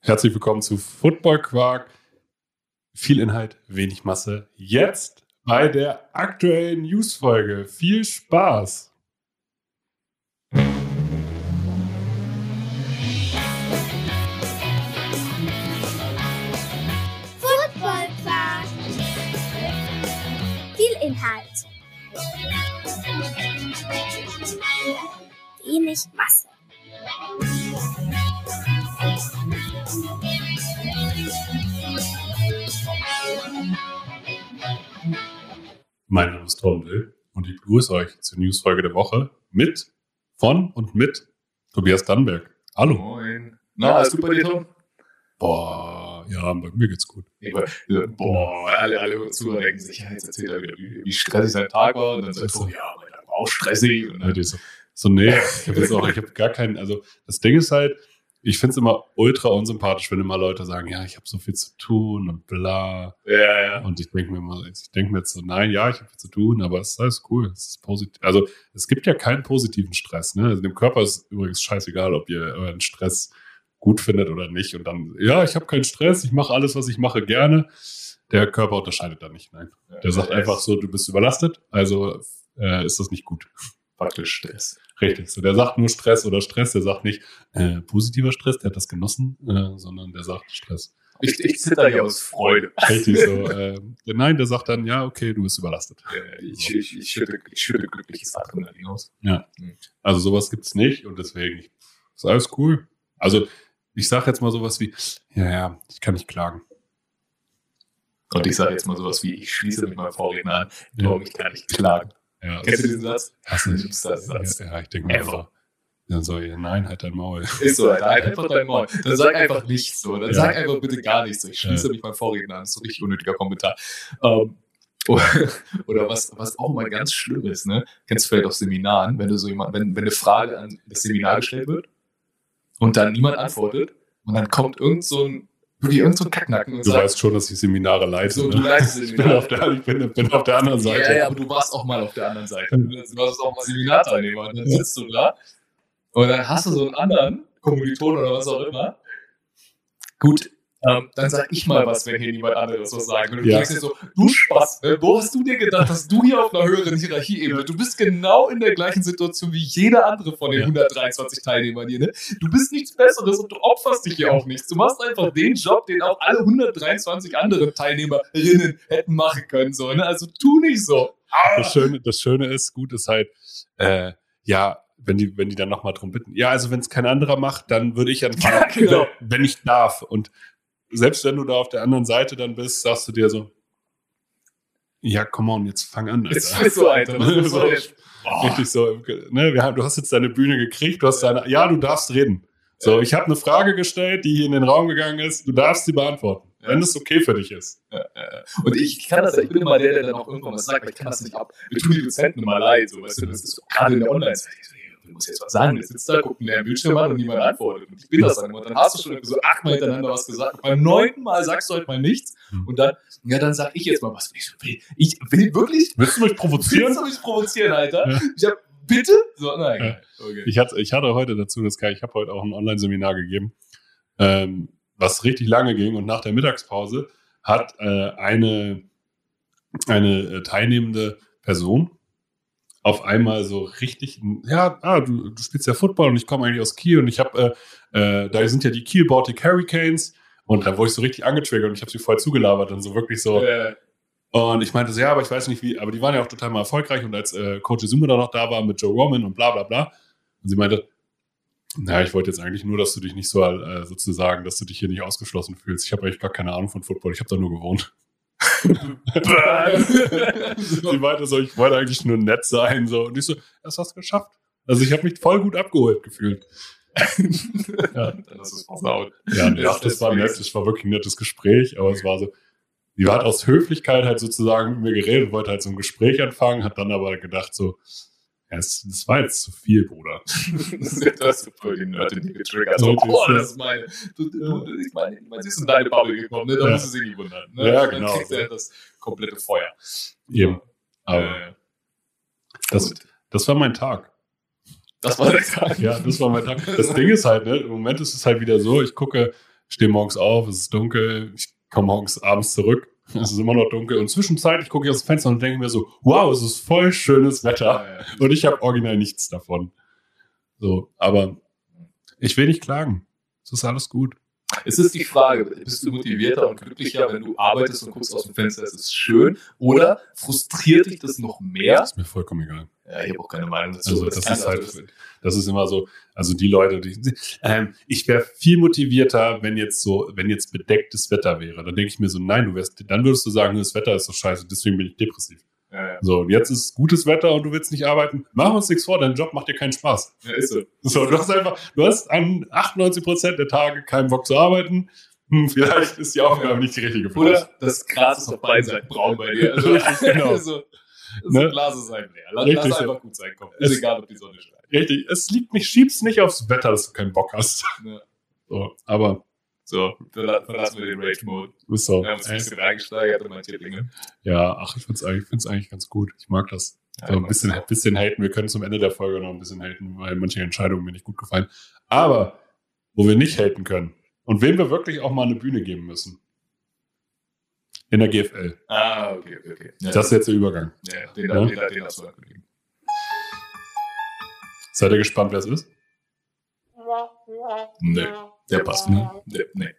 Herzlich willkommen zu Football Quark. Viel Inhalt, wenig Masse. Jetzt bei der aktuellen News-Folge. Viel Spaß! Football Quark. Viel Inhalt. Wenig Masse. Mein Name ist Tom Will und ich begrüße euch zur News-Folge der Woche mit Tobias Dannenberg. Hallo. Moin. Na, alles gut bei dir, Tom? Boah, ja, bei mir geht's gut. Alle Zuhörer denken sich, ja, jetzt erzählt er wieder, wie stressig sein Tag war. Und dann sagt er, ja, mein Tag war auch stressig. Und dann, nee, ich habe gar keinen, also das Ding ist halt, ich finde es immer ultra unsympathisch, wenn immer Leute sagen, ja, ich habe so viel zu tun und bla. Ja. Und ich denke mir jetzt so, nein, ja, ich habe viel zu tun, aber es ist alles cool, es ist positiv. Also es gibt ja keinen positiven Stress, ne? Also dem Körper ist übrigens scheißegal, ob ihr euren Stress gut findet oder nicht. Und dann, ja, ich habe keinen Stress, ich mache alles, was ich mache, gerne. Der Körper unterscheidet da nicht, nein. Der sagt einfach so, du bist überlastet, also ist das nicht gut. Faktisch Stress. Richtig, so der sagt nur Stress oder Stress, der sagt nicht positiver Stress, der hat das genossen, sondern der sagt Stress. Ich zitter hier aus Freude. Richtig, so. Nein, der sagt dann, ja, okay, du bist überlastet. Ich schütte glückliches Adrenalin aus. Ja, also sowas gibt's nicht und deswegen ist alles cool. Also ich sage jetzt mal sowas wie, ja, ich kann nicht klagen. Und ich sage jetzt mal sowas wie, ich schließe mich meinem Vorredner an, Tom, ich kann nicht klagen. Ja, Kennst du diesen Satz? Hast du nicht. Satz. Ja, ich denke mir so. Dann soll ich, nein, halt dein Maul. Ist so, halt einfach dein Maul. Dann sag einfach nichts so. Dann sag einfach bitte gar nichts so. Ich schließe mich meinem Vorredner an. Das ist so ein richtig unnötiger Kommentar. Oder was auch mal ganz schlimm ist, ne? Kennst du vielleicht auf Seminaren, wenn du so wenn eine Frage an das Seminar gestellt wird und dann niemand antwortet und dann kommt irgend so ein Kacknacken und Du sagt, weißt schon, dass ich Seminare leite. so, Ne? du leitest das Seminar. Ich bin auf der anderen Seite. Ja, aber du warst auch mal auf der anderen Seite. Du warst auch mal Seminarteilnehmer. Und dann sitzt du da und dann hast du so einen anderen Kommiliton oder was auch immer. Gut, dann sag ich mal was, wenn hier niemand anderes was sagt. Und du denkst dir so, du Spaß, wo hast du dir gedacht, dass du hier auf einer höheren Hierarchieebene, du bist genau in der gleichen Situation wie jeder andere von den 123 Teilnehmern hier, ne? Du bist nichts Besseres und du opferst dich hier auch nichts. Du machst einfach den Job, den auch alle 123 anderen Teilnehmerinnen hätten machen können, so, ne? Also tu nicht so. Das Schöne ist, gut ist halt, wenn die dann nochmal drum bitten. Ja, also wenn es kein anderer macht, dann würde ich anfangen, Ja, genau. wenn ich darf. Und selbst wenn du da auf der anderen Seite dann bist, sagst du dir so, ja, come on, jetzt fang an. Alter. Jetzt bist du, Alter. Das ist so Richtig so, ne, du hast jetzt deine Bühne gekriegt, du darfst reden. So, ich habe eine Frage gestellt, die hier in den Raum gegangen ist, du darfst sie beantworten, wenn es okay für dich ist. Und ich kann das, ich bin immer der dann auch irgendwann was sagt, aber ich kann das nicht ab. Wir tun die Dozenten immer leid, so, weißt du, das ist so, gerade in der Online-Zeit. Du musst jetzt was sagen, jetzt sitzt da, guckt in den Bildschirm an und niemand antwortet. Und ich bin das dann immer. Und dann hast du schon so 8-mal hintereinander was gesagt. Beim 9. Mal sagst du heute mal nichts. Und dann, dann sag ich jetzt mal was. Ich will wirklich. Willst du mich provozieren? Willst du mich provozieren, Alter? Ja. Ich hab, bitte? So, nein. Ja. Okay. Ich hatte heute dazu, ich habe heute auch ein Online-Seminar gegeben, was richtig lange ging. Und nach der Mittagspause hat eine teilnehmende Person auf einmal so richtig, du spielst ja Football und ich komme eigentlich aus Kiel und ich habe, da sind ja die Kiel Baltic Hurricanes und da wurde ich so richtig angetriggert und ich habe sie voll zugelabert und so wirklich so. Und ich meinte so, ja, aber ich weiß nicht wie, aber die waren ja auch total mal erfolgreich und als Coach Izuma da noch da war mit Joe Roman und bla bla bla. Und sie meinte, ich wollte jetzt eigentlich nur, dass du dich nicht so sozusagen, dass du dich hier nicht ausgeschlossen fühlst. Ich habe eigentlich gar keine Ahnung von Football, ich habe da nur gewohnt. Sie meinte so, ich wollte eigentlich nur nett sein. So. Und ich so, das hast du geschafft. Also ich habe mich voll gut abgeholt gefühlt. Dann hast du es versaut. Ja, das war nett, das war wirklich ein nettes Gespräch, aber es war so, die hat aus Höflichkeit halt sozusagen mit mir geredet, wollte halt so ein Gespräch anfangen, hat dann aber gedacht so, ja, das war jetzt zu viel, Bruder. Das hast du voll die Nerd in die getriggert. So, das ist meine. Ich meine, sie ist in deine Bubble gekommen, ne? Da musst du sie nicht wundern. Ne? Ja, dann genau. kriegst du ja das komplette Feuer. Eben. Aber das war mein Tag. Das war der Tag. Ja, das war mein Tag. Das Ding ist halt, ne, im Moment ist es halt wieder so, ich gucke stehe morgens auf, es ist dunkel, ich komme morgens abends zurück, es ist immer noch dunkel und zwischenzeitlich gucke ich aus dem Fenster und denke mir so, wow, es ist voll schönes Wetter und ich habe original nichts davon. So, aber ich will nicht klagen. Es ist alles gut. Es ist die Frage, bist du motivierter und glücklicher, wenn du arbeitest und guckst aus dem Fenster, es ist schön, oder frustriert dich das noch mehr? Das ist mir vollkommen egal. Ja, ich habe auch keine Meinung dazu. Also das ist immer so, also die Leute, ich wäre viel motivierter, wenn jetzt bedecktes Wetter wäre. Dann denke ich mir so, nein, dann würdest du sagen, das Wetter ist so scheiße, deswegen bin ich depressiv. Ja. So, und jetzt ist gutes Wetter und du willst nicht arbeiten. Mach uns nichts vor, dein Job macht dir keinen Spaß. Ja, ist so. So, du hast an 98% der Tage keinen Bock zu arbeiten. Vielleicht ist die Aufgabe nicht die richtige für Oder das Gras ist auf beiden Seiten braun bei dir. Also, genau. Also, das Glas ist halt leer. Lass einfach gut sein, komm. Ist egal, ob die Sonne scheint. Richtig, schieb's nicht aufs Wetter, dass du keinen Bock hast. Ja. So, aber so, verlassen wir den Rage-Mode. Ist so. Wir haben uns ein bisschen reingesteigert in meine Tierlinge. Ja, ich find's eigentlich ganz gut. Ich mag das. Ja, so ein bisschen haten. Wir können zum Ende der Folge noch ein bisschen haten, weil manche Entscheidungen mir nicht gut gefallen. Aber, wo wir nicht haten können und wem wir wirklich auch mal eine Bühne geben müssen. In der GFL. Ah, okay. Ja, das ist jetzt der Übergang. Ja, den hast du ankündigen. Seid ihr gespannt, wer es ist? Nee, der passt. Nee.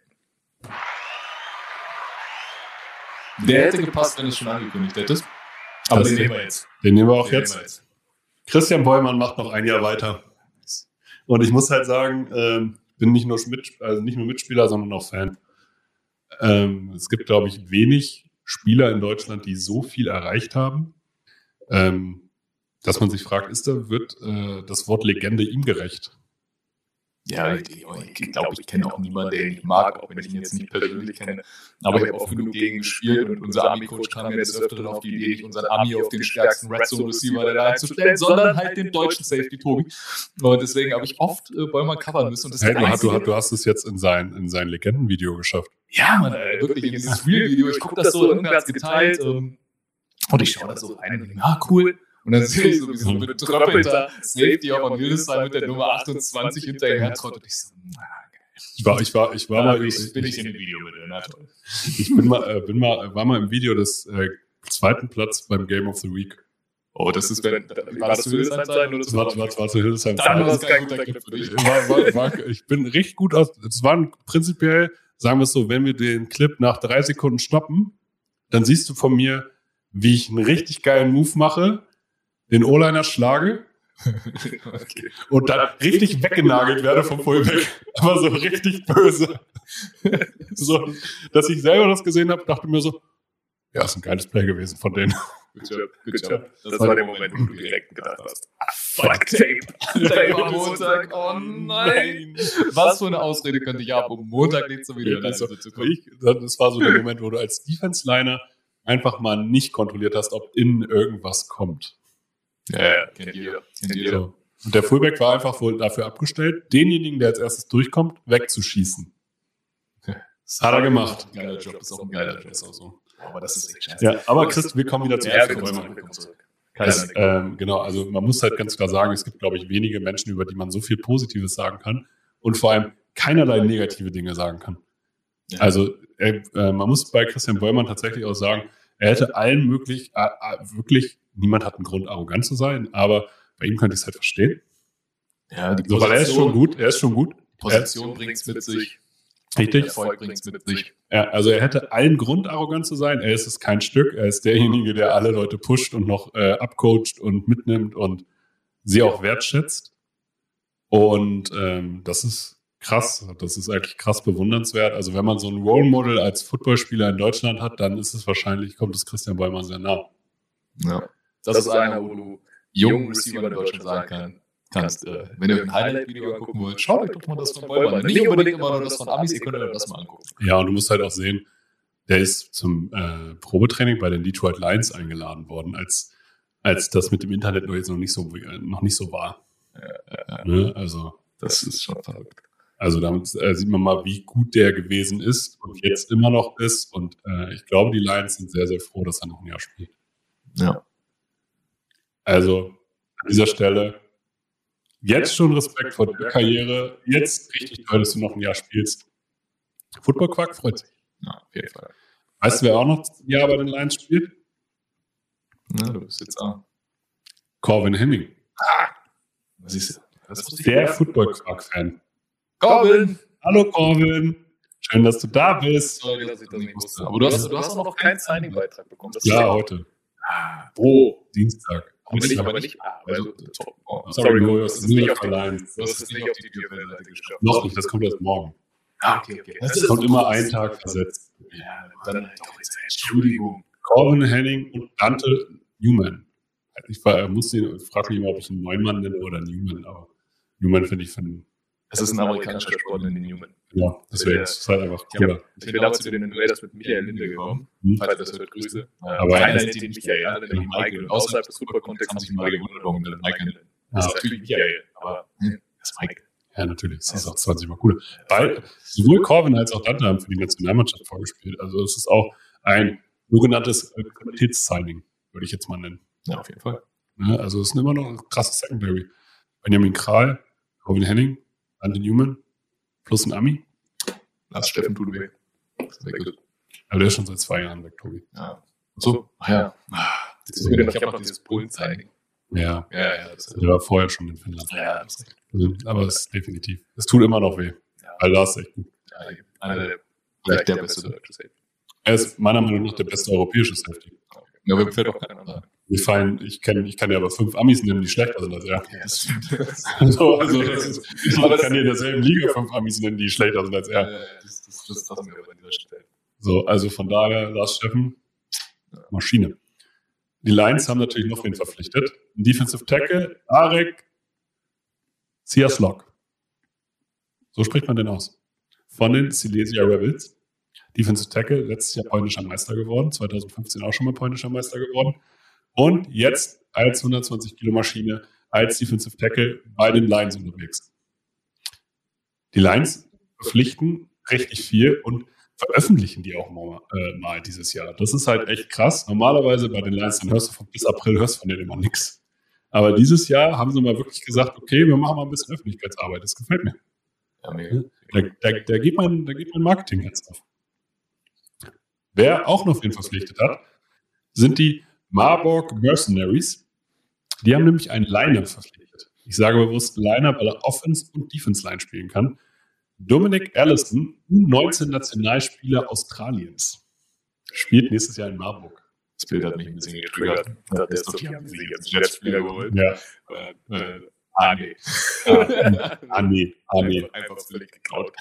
Der hätte gepasst, wenn du es schon angekündigt hättest. Aber den nehmen wir jetzt. Den nehmen wir auch jetzt. Christian Bollmann macht noch ein Jahr weiter. Und ich muss halt sagen, bin nicht nur Mitspieler, sondern auch Fan. Es gibt, glaube ich, wenig Spieler in Deutschland, die so viel erreicht haben, dass man sich fragt, wird das Wort Legende ihm gerecht? Ja, ich glaube, ich kenne auch niemanden, den ich mag, auch wenn ich ihn jetzt nicht persönlich kenne. Aber ich habe oft genug gegen gespielt und unser Ami-Coach kam mir jetzt öfter auf die Idee, nicht unseren Ami auf den stärksten Red-Zone-Receiver der Line zu stellen, sondern halt den deutschen Safety Tobi. Und deswegen habe ich oft Bäumer covern müssen. Und das du hast es jetzt in sein Legendenvideo geschafft. Ja, Mann, wirklich, in dieses Real-Video. Ich gucke das so, irgendwer hat es geteilt und ich schaue da so rein und denke, cool. Und dann sehe ich so wie so ein betröppelter Safety auf von Hildesheim mit der Nummer 28 hinterher trottet. Und ich so, geil. Ich war mal bin ich in dem Video mit dir, na toll. Ich war mal im Video des zweiten Platz beim Game of the Week. Oh, das ist, war das zu Hildesheim sein? Oder war zu Hildesheim sein. Dann war das kein guter Clip für dich. Ich bin richtig gut aus. Es waren prinzipiell, sagen wir es so, wenn wir den Clip nach 3 Sekunden stoppen, dann siehst du von mir, wie ich einen richtig geilen Move mache, den O-Liner schlage okay. und dann richtig weggenagelt werde vom Fullback. Aber so richtig böse. So, dass ich selber das gesehen habe, dachte mir so, ja, ist ein geiles Play gewesen von denen. Good job. Das war der Moment, wo du direkt gedacht hast, fuck Tape. Tape am Montag, oh nein. Was für eine Ausrede könnte ich haben, um Montag nicht so wieder das war so der Moment, wo du als Defense-Liner einfach mal nicht kontrolliert hast, ob innen irgendwas kommt. Ja, kennt jeder. So. Und der Fullback war einfach wohl dafür abgestellt, denjenigen, der als erstes durchkommt, wegzuschießen. Das hat er gemacht. Geiler Job, ist auch ein geiler Job. Ist auch so. Aber das ist echt scheiße. Ja, aber Chris, wir kommen wieder zurück. Ja, wir kommen zurück. Genau, also man muss halt ganz klar sagen, es gibt, glaube ich, wenige Menschen, über die man so viel Positives sagen kann und vor allem keinerlei negative Dinge sagen kann. Ja. Also man muss bei Christian Bollmann tatsächlich auch sagen, er hätte allen möglich, wirklich, niemand hat einen Grund, arrogant zu sein, aber bei ihm könnte ich es halt verstehen. Ja, so, weil er ist schon gut. Position bringt es mit sich. Richtig. Erfolg bringt es mit sich. Ja, also er hätte allen Grund, arrogant zu sein. Er ist es kein Stück. Er ist derjenige, der alle Leute pusht und noch abcoacht und mitnimmt und sie auch wertschätzt. Und das ist krass. Das ist eigentlich krass bewundernswert. Also wenn man so ein Role Model als Footballspieler in Deutschland hat, dann ist es wahrscheinlich, kommt es Christian Bollmann sehr nah. Ja. Das ist einer, wo du jungen Receiver in Deutschland sagen kannst, wenn ihr ein Highlight-Video angucken wollt, schaut euch doch mal das von Bollmann. Nicht unbedingt immer nur das von Amis, ihr könnt euch das mal angucken. Ja, und du musst halt auch sehen, der ist zum Probetraining bei den Detroit Lions eingeladen worden, als das mit dem Internet noch nicht so war. Ja. Ne? Also das ist schon verrückt. Also damit sieht man mal, wie gut der gewesen ist und jetzt immer noch ist. Und ich glaube, die Lions sind sehr, sehr froh, dass er noch ein Jahr spielt. Ja. Also an dieser Stelle jetzt schon Respekt vor der Karriere. Jetzt richtig toll, dass du noch ein Jahr spielst. Football-Quark freut sich. Ja, auf jeden Fall. Weißt du, wer auch noch ein Jahr bei den Lions spielt? Na, du bist jetzt auch. Corvin Henning. Was ist das? Der Football-Quark-Fan. Corvin! Hallo Corvin. Schön, dass du da bist. Sorry, dass ich das nicht wusste. Aber du hast auch noch keinen Signing-Beitrag bekommen. Das Ja, ist heute. Wo? Dienstag. Aber nicht. Also, Sorry, Julius, das ist nicht auf die, Lions. du hast es nicht auf die Tür-Seite geschafft. Noch nicht, das kommt erst morgen. Okay. Das kommt immer einen Tag versetzt. Ja, dann halt doch jetzt Entschuldigung. Corvin Henning und Dante Newman. Ich frage mich immer, ob ich einen Neumann nenne oder Newman, aber Newman finde ich von. Es ist ein amerikanischer Sportler, den Newman. Ja, deswegen ist es halt einfach cooler. Ich bin damals zu den Raiders mit Michael Linde gekommen. Falls das wird, Grüße. Aber keiner nennt ihn Michael, alle nennen ihn Michael. Und außerhalb des Football-Kontexts haben sich mal gewundert, warum wir den Michael nennen. Das ist natürlich Michael, aber das ist Michael. Ja, natürlich. Das ist auch 20 Mal cooler. Weil sowohl Corvin als auch Dante haben für die Nationalmannschaft vorgespielt. Also es ist auch ein sogenanntes Qualitätssigning, würde ich jetzt mal nennen. Ja, auf jeden Fall. Ja, also es ist immer noch ein krasses Secondary. Benjamin Kral, Corvin Henning, Dante Newman, plus ein Ami. Lars Steffen Tudeweg. Aber der ist schon seit 2 Jahren weg, Tobi. Ja. So, ja. Ich habe noch dieses Bullen-Signing. Ja. Das Der war vorher schon in Finnland. Ja, das ist Aber es ist definitiv. Es tut immer noch weh. Weil da ist echt gut. einer vielleicht der beste deutsche Safety. Er ist meiner Meinung nach der beste europäische Safety. Ja, aber mir fällt auch keiner an. Ich kann dir aber 5 Amis nennen, die schlechter sind als er. Ja, das stimmt. Ich kann dir in derselben Liga 5 Amis nennen, die schlechter sind als er. Das lassen wir aber an dieser Stelle. So, also von daher, Lars Steffen, Maschine. Die Lions haben natürlich noch wen verpflichtet. Ein Defensive Tackle, Arek Siaslok. So spricht man den aus. Von den Silesia Rebels. Defensive Tackle, letztes Jahr polnischer Meister geworden, 2015 auch schon mal polnischer Meister geworden. Und jetzt als 120 Kilo Maschine, als Defensive Tackle bei den Lions unterwegs. Die Lions verpflichten richtig viel und veröffentlichen die auch mal dieses Jahr. Das ist halt echt krass. Normalerweise bei den Lions, dann bis April hörst du von denen immer nichts. Aber dieses Jahr haben sie mal wirklich gesagt, okay, wir machen mal ein bisschen Öffentlichkeitsarbeit. Das gefällt mir. Da geht mein Marketing jetzt auf. Wer auch noch wen verpflichtet hat, sind die Marburg Mercenaries. Die haben nämlich einen Liner verpflichtet. Ich sage bewusst Liner, weil er Offense- und Defense-Line spielen kann. Dominic Allison, U19-Nationalspieler Australiens, spielt nächstes Jahr in Marburg. Das Bild hat mich ein bisschen getriggert. Der ist doch, die haben sich jetzt Jetspieler geholt. Ja. Nee. Einfach völlig geklaut.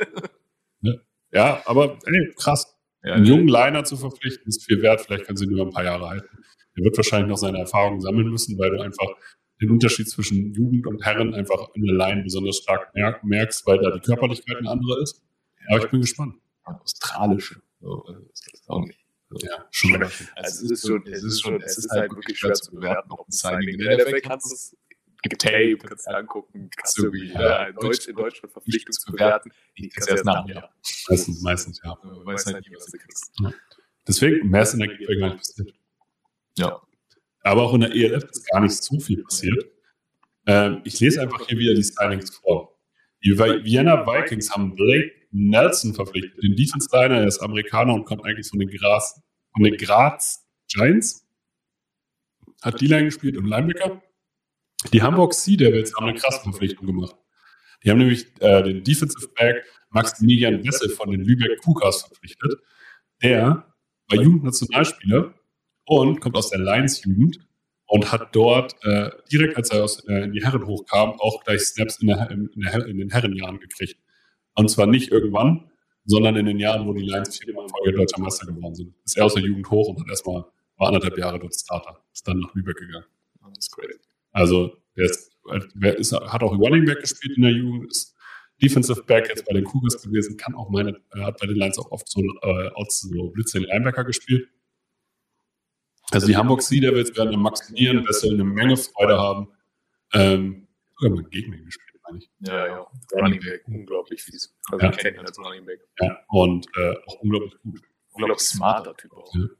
Ja, aber krass. Einen jungen Liner zu verpflichten, ist viel wert. Vielleicht können sie ihn über ein paar Jahre halten. Er wird wahrscheinlich noch seine Erfahrungen sammeln müssen, weil du einfach den Unterschied zwischen Jugend und Herren einfach in der Line besonders stark merkst, weil da die Körperlichkeit eine andere ist. Aber ich bin gespannt. Australische. Das ist auch nicht. Ja, schon. Also es ist halt wirklich schwer zu bewerten, ob ein Signing. In der NFL kannst du es getaped, kannst du angucken, kannst du irgendwie in Deutschland verpflichtet zu bewerten. Die kannst du erst nach dem Jahr. Meistens, ja. Du weißt halt nie, was du kriegst. Ja. Deswegen, mehr ist in der GFL gar nicht passiert. Ja. Aber auch in der ELF ist gar nicht so viel passiert. Ich lese einfach hier wieder die Signings vor. Die Vienna Vikings haben Blake Nelson verpflichtet, den Defense-Liner, er ist Amerikaner und kommt eigentlich von den Graz Giants. Hat D-Line gespielt und Linebacker. Die Hamburg Sea Devils haben eine krasse Verpflichtung gemacht. Die haben nämlich den Defensive Back Maximilian Wessel von den Lübeck Cougars verpflichtet. Der war Jugendnationalspieler und kommt aus der Lions-Jugend und hat dort direkt, als er in die Herren hochkam, auch gleich Snaps in den Herrenjahren gekriegt. Und zwar nicht irgendwann, sondern in den Jahren, wo die Lions 4-mal in Folge deutscher Meister geworden sind. Ist er aus der Jugend hoch und war 1,5 Jahre dort Starter. Ist dann nach Lübeck gegangen. Das ist crazy. Also, hat auch Running Back gespielt in der Jugend, ist Defensive Back jetzt bei den Cougars gewesen, hat bei den Lions auch oft so blitzende Linebacker gespielt. Also die Hamburg Sea Devils werden maximieren, dass sie eine Menge Freude haben. Sogar mit Gegner gespielt, meine ich. Ja. Running Back, unglaublich fies. Also ich kenne ihn als Running Back. Ja, und auch unglaublich gut. Unglaublich smarter Typ auch. Ja.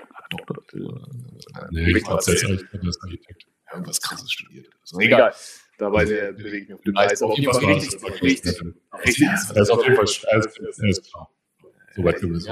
Doktor. Nee, ich glaube, der ist Architekt. Irgendwas Krasses studiert. Also egal. Dabei bewege ich mich auf dem Eis. Auf jeden Fall richtig. Er ist auf jeden Fall, er ist klar. So weit können wir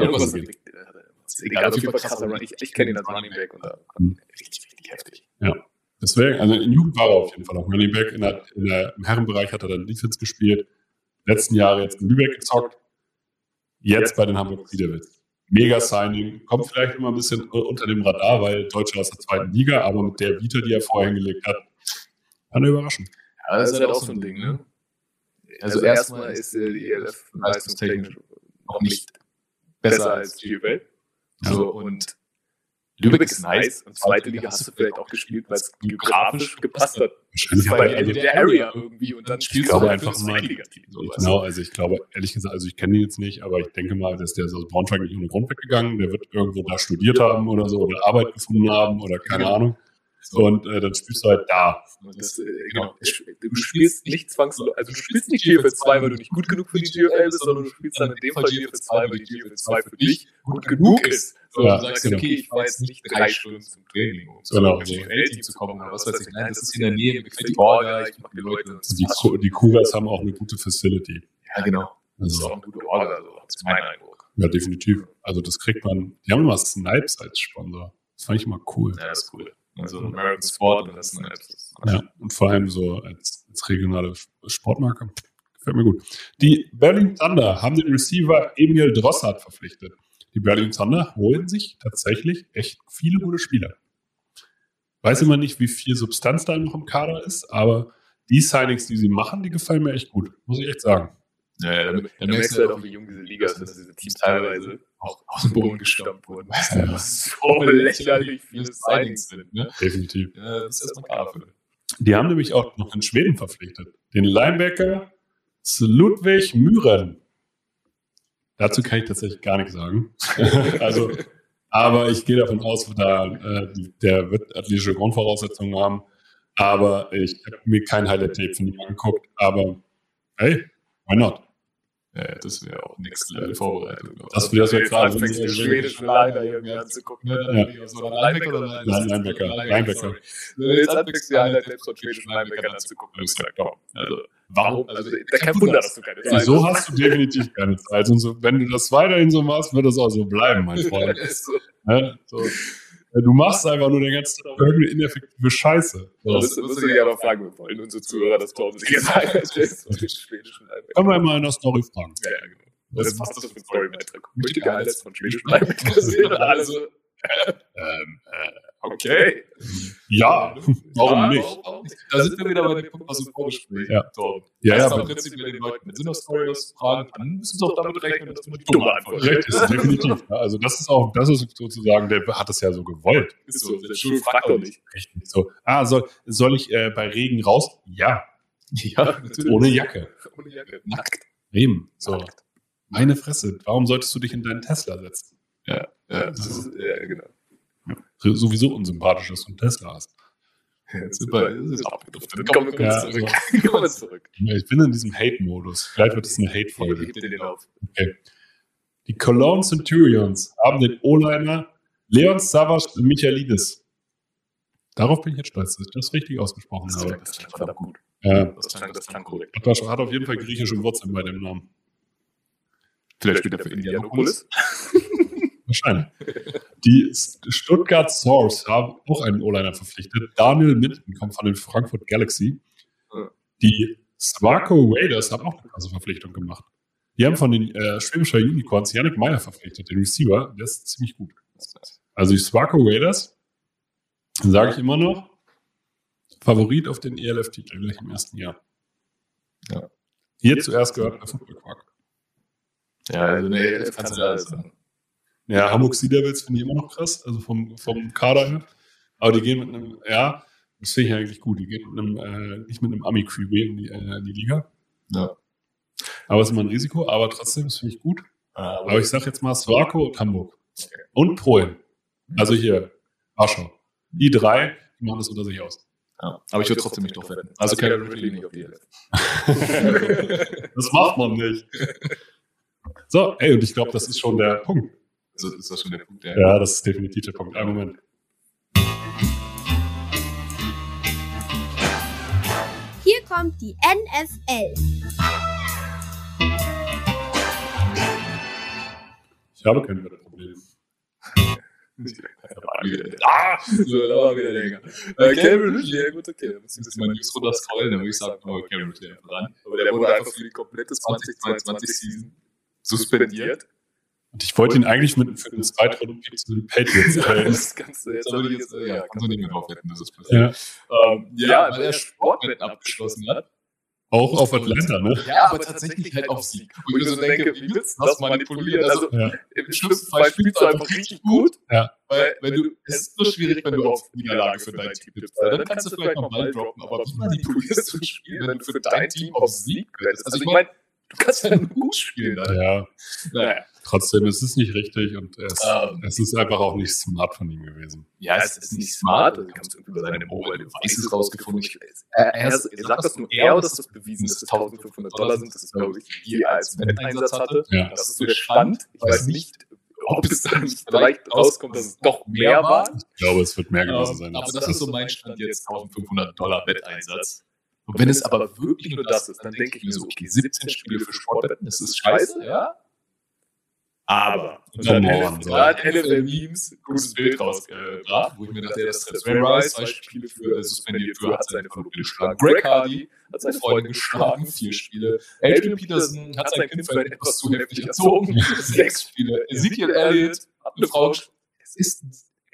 es egal, auf jeden Fall krasser Run. Ich kenne ihn als Running Back und richtig heftig. Ja. Deswegen, also in Jugend war er auf jeden Fall auch Running Back. Im Herrenbereich hat er dann Defense gespielt. Letzten Jahre jetzt in Lübeck gezockt. Jetzt bei den Hamburg Sea Devils. Mega Signing. Kommt vielleicht immer ein bisschen unter dem Radar, weil Deutscher aus der 2. Liga, aber mit der Vita, die er vorher hingelegt hat, kann er überraschen. Ja, das ist halt auch so ein Ding, ne? Also erstmal ist die ELF leistungstechnisch noch nicht besser als die GFL. So, und Lübeck ist nice und 2. Liga hast du vielleicht auch gespielt, weil es geografisch gepasst hat. Wahrscheinlich bei Ende der Area irgendwie und dann spielst du einfach mal. Genau, also ich glaube, ehrlich gesagt, also ich kenne ihn jetzt nicht, aber ich denke mal, dass der ist aus Braunschweig nicht ohne Grund weggegangen. Der wird irgendwo da studiert haben oder so oder Arbeit gefunden haben oder keine Ahnung. Und dann spielst du halt da. Genau. Du spielst nicht zwangsläufig, also du spielst nicht GFL 2, weil du nicht gut genug für die GFL bist, sondern du spielst dann in dem Fall GFL 2, weil die GFL 2 für dich gut genug ist. So, ja, du sagst, okay, ich fahre jetzt nicht 3 Stunden zum Training, um zum GFL-Team zu kommen oder was weiß ich. Nein, das ist in der Nähe, mir gefällt die Orga, ich mag die Leute. Die Cougars haben auch eine gute Facility. Ja, genau. Das ist auch eine gute Orga, also, das ist mein Eindruck. Ja, definitiv. Also das kriegt man, die haben immer Snipes als Sponsor. Das fand ich immer cool. Ja, das ist cool. Also American Sport und das Snipes. Ja, und vor allem so als regionale Sportmarke. Gefällt mir gut. Die Berlin Thunder haben den Receiver Emil Drossard verpflichtet. Die Berlin Thunder holen sich tatsächlich echt viele gute Spieler. Weiß immer nicht, wie viel Substanz da noch im Kader ist, aber die Signings, die sie machen, die gefallen mir echt gut. Muss ich echt sagen. Ja, dann merkst du halt auch, wie jung diese Liga ist, dass diese Teams teilweise auch aus dem Boden gestampft wurden. Ja. So lächerlich viele Signings sind. Ne? Definitiv. Ja, das ist erstmal klar für. Die haben nämlich auch noch in Schweden verpflichtet. Den Linebacker Ludwig Myhren. Dazu kann ich tatsächlich gar nichts sagen. Also, aber ich gehe davon aus, der wird athletische Grundvoraussetzungen haben. Aber ich habe mir kein Highlight-Tape von ihm angeguckt. Aber hey, why not? Ja, das wäre auch Next Level Vorbereitung. Das wäre jetzt gerade den schwedischen Liner irgendwie anzugucken. Ja. So ein Linebacker oder Linebacker. Wenn du jetzt anfängst, die Highlight-Tapes von schwedischen Linebackern anzugucken, dann ist ja klar. Also, warum? Also, kein Wunder, dass du keine Zeit hast. So hast du definitiv keine Zeit. Und so, wenn du das weiterhin so machst, wird das auch so bleiben, mein Freund. Ja, so. Du machst einfach nur den ganzen Tag irgendeine ineffektive Scheiße. Musst du dich aber fragen, wir wollen unsere Zuhörer das Torben sich gesagt hat. Können wir mal in der Story fragen. Ja, genau. Was machst du für ein Story-Beitrag? Möchte ich Highlights von schwedischen Linebacker sehen und alle so, okay. Ja, warum nicht? Da sind wir wieder bei dem Punkt, was du vorgespräch Ja. Ja, im Prinzip mit den Leuten mit Sinn of Stories fragen, dann müssen sie auch damit rechnen, dass du eine dumme Antwort Richtig, definitiv. Ja, also das ist sozusagen, der hat das ja so gewollt. ist so, der Schul fragt doch nicht. Richtig. So, soll ich bei Regen raus? Ja. Ja, natürlich. Ohne Jacke. Ohne Jacke. Nackt. Eben. So. Meine Fresse. Warum solltest du dich in deinen Tesla setzen? Ja, genau. Ja. Sowieso unsympathisch, dass du einen Tesla hast. Jetzt sind wir abgedriftet. Kommen wir zurück. Ich bin in diesem Hate-Modus. Vielleicht wird es eine Hate-Folge. Heb dir den auf. Okay. Die Cologne Centurions haben den O-Liner Leon Savas Michaelidis. Darauf bin ich jetzt stolz, dass ich das richtig ausgesprochen habe. Das klingt verdammt gut. Das klang korrekt. hat auf jeden Fall griechische Wurzeln bei dem Namen. Vielleicht spielt er für Indianapolis. Wahrscheinlich. Die Stuttgart Source haben auch einen O-Liner verpflichtet. Daniel Minton kommt von den Frankfurt Galaxy. Die Swarco Raiders haben auch eine krasse Verpflichtung gemacht. Die haben von den Schwäbischer Unicorns Yannick Meyer verpflichtet, den Receiver. Der ist ziemlich gut. Also die Swarco Raiders, sage ich immer noch, Favorit auf den ELF-Titel gleich im ersten Jahr. Ja. Hier zuerst gehört bei Football Quark. Ja, also nee, ELF kannst du alles sagen. Ja, Hamburg Sea Devils finde ich immer noch krass, also vom Kader her. Aber die gehen mit einem, das finde ich eigentlich gut, die gehen mit einem, nicht mit einem Ami-Crew in die Liga. Ja. Aber es ist immer ein Risiko, aber trotzdem, das finde ich gut. Aber ich sage jetzt mal Swarco und Hamburg. Okay. Und Polen. Also hier, Warschau. Die drei, die machen das unter sich aus. Ja. Aber ich würde trotzdem nicht drauf wetten. Also Kevin Ridley nicht auf die ELF. Das macht man nicht. So, und ich glaube, das ist schon der Punkt. Also ist das schon der Punkt? Ja, das ist definitiv der Punkt. Einen Moment. Hier kommt die NFL. Ich habe keine Probleme. Da war wieder länger. Calvin Ridley, ja gut, okay. Da muss ich ein bisschen meine News runterscrollen, dann würde ich sagen, Calvin Ridley einfach ran. Aber der wurde einfach für die komplette 2022-Season suspendiert. Und ich wollte ihn eigentlich für den Zweitrunden-Pick zu den Patriots traden. Das kannst du jetzt, kannst du nicht mehr drauf wetten, dass das passiert. Ja, weil er Sportwetten abgeschlossen hat. Auch auf Atlanta, ne? Ja, aber tatsächlich halt auf Sieg. Wo ich mir so denke, wie willst du das manipulieren? Also, im schlimmsten Fall spielst du einfach richtig gut. Ja. Weil, es ist so schwierig, wenn du auf Niederlage für dein Team tippst. Dann kannst du vielleicht noch Ball droppen, aber wie manipulierst du ein Spiel, wenn du für dein Team auf Sieg wettest? Also, ich meine, du kannst ja nur gut spielen. Dann. Ja. Naja. Trotzdem, es ist nicht richtig und es ist einfach auch nicht smart von ihm gewesen. Ja, es ist nicht smart. Also, du kannst irgendwie über seine Mobile Devices rausgefunden. Er sagt das nur er oder ist das bewiesen, dass es $1.500 sind? Das ist, glaube ich, die er als Wetteinsatz hatte. Ja. Das ist so der Stand. Ich weiß nicht, ob es dann vielleicht rauskommt, dass es doch mehr war. Ich glaube, es wird mehr gewesen sein. Aber das ist so mein Stand jetzt, $1.500 Wetteinsatz. Und wenn es aber wirklich nur das ist, dann denke ich mir so, okay, 17 Spiele für Sportwetten, das ist scheiße, ja. Aber da hat NFL-Memes ein gutes Bild rausgebracht, wo ich mir dachte, das ist Ray Rice, 2 Spiele für suspendiert für, hat seine Verlobte geschlagen. Greg Hardy hat seine Freundin geschlagen, 4 Spiele. Adrian Peterson hat sein Kind vielleicht etwas zu heftig erzogen, 6 Spiele. Ezekiel Elliott hat eine Frau. Es ist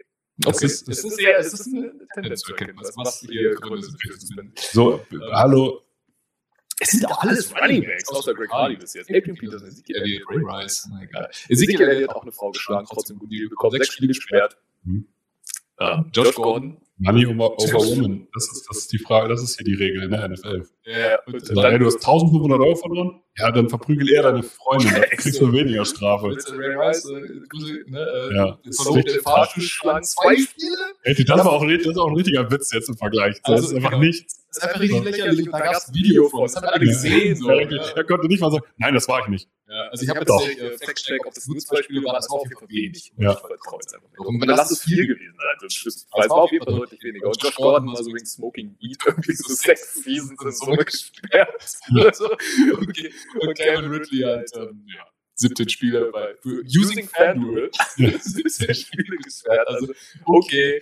eine Tendenz zu erkennen, was hier Gründe sind für Suspendierung. So, hallo. Es sind auch alles Running Backs, außer Greg Hardy bis jetzt. Adrian Peterson, Ezekiel Elliott, Ray Rice, egal. Ezekiel Elliott hat auch eine Frau geschlagen, trotzdem gut Deal bekommen, 6 Spiele gesperrt. Josh Gordon. Money over Woman, das ist die Frage, das ist hier die Regel in der NFL. Ja, und dann, du hast $1.500 verloren, ja, dann verprügel eher deine Freundin, dann kriegst du weniger Strafe. Ray Rice, verlobte Fahrstuhl schlagen 2 Spiele? Das ist auch ein richtiger Witz jetzt im Vergleich. Das ist einfach nichts. Das ist einfach richtig lächerlich. Und da gab es ein Video von, das haben wir alle gesehen. So. Er konnte nicht mal sagen, nein, das war ich nicht. Ja, also ich habe jetzt Fact-Check, ob das nur 2 Spiele waren, das war auf jeden Fall wenig. Ja. Und wenn das 4 gewesen sein, das war auf jeden Fall deutlich weniger. Und Josh Gordon war so wegen Smoking Weed irgendwie so 6 Seasons in Summe gesperrt. Also, okay. Und Calvin Ridley halt, 17 Spiele für Using FanDuel. 17 Spiele gesperrt. Also, okay.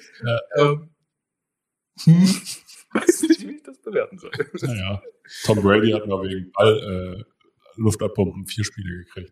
Weiß nicht, wie ich das bewerten soll. Naja, Tom Brady hat mal wegen Luftabpumpen 4 Spiele gekriegt.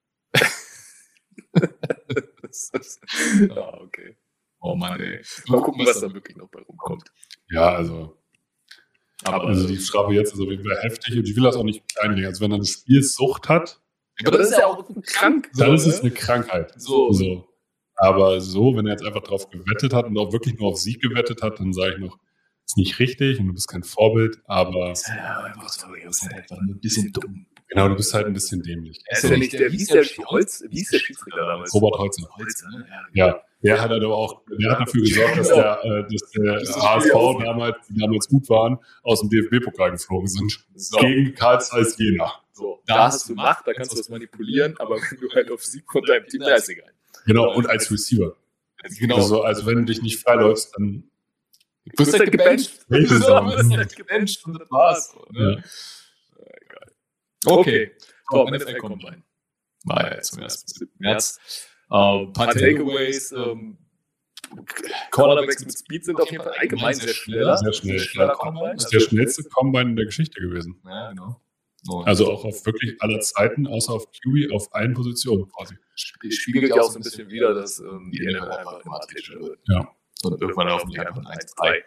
Okay. Oh Mann, ey. Mal gucken, was da wirklich noch bei rumkommt. Ja, also die Strafe jetzt ist auf jeden Fall heftig und ich will das auch nicht kleinreden. Also wenn er eine Spielsucht hat, aber das ist ja auch krank. Dann ist es eine Krankheit. So. Aber so, wenn er jetzt einfach drauf gewettet hat und auch wirklich nur auf Sieg gewettet hat, dann sage ich noch, ist nicht richtig und du bist kein Vorbild, aber einfach ein bisschen dumm. Genau, du bist halt ein bisschen dämlich. Ist ja nicht wie ist der Schiedsrichter damals? Robert Holzer. Ja, der hat aber auch, dafür gesorgt, dass der HSV damals gut waren, aus dem DFB-Pokal geflogen sind. So. Gegen Karl Zeiss Jena. So, da hast du Macht, da kannst du das manipulieren, aber wenn du halt auf Sieg von deinem Team, da ist egal. Genau, und als Receiver. Genau. Also wenn du dich nicht freiläufst, dann du wirst halt gebencht. Du wirst halt gebencht und das war's. Ja. Egal. Okay, top, NFL Combine. War ja zum 1. März. Ein paar Takeaways. Cornerbacks mit Speed sind auf jeden Fall allgemein sehr schneller. Sehr schneller Combine. Das ist der schnellste Combine in der Geschichte gewesen. Ja, genau. Also auch auf wirklich aller Zeiten, außer auf QB, auf allen Positionen quasi. Spiegelt ja auch so ein bisschen wieder, dass die NFL einfach immer athletischer wird. Ja. Und irgendwann laufen die einfach 1-3.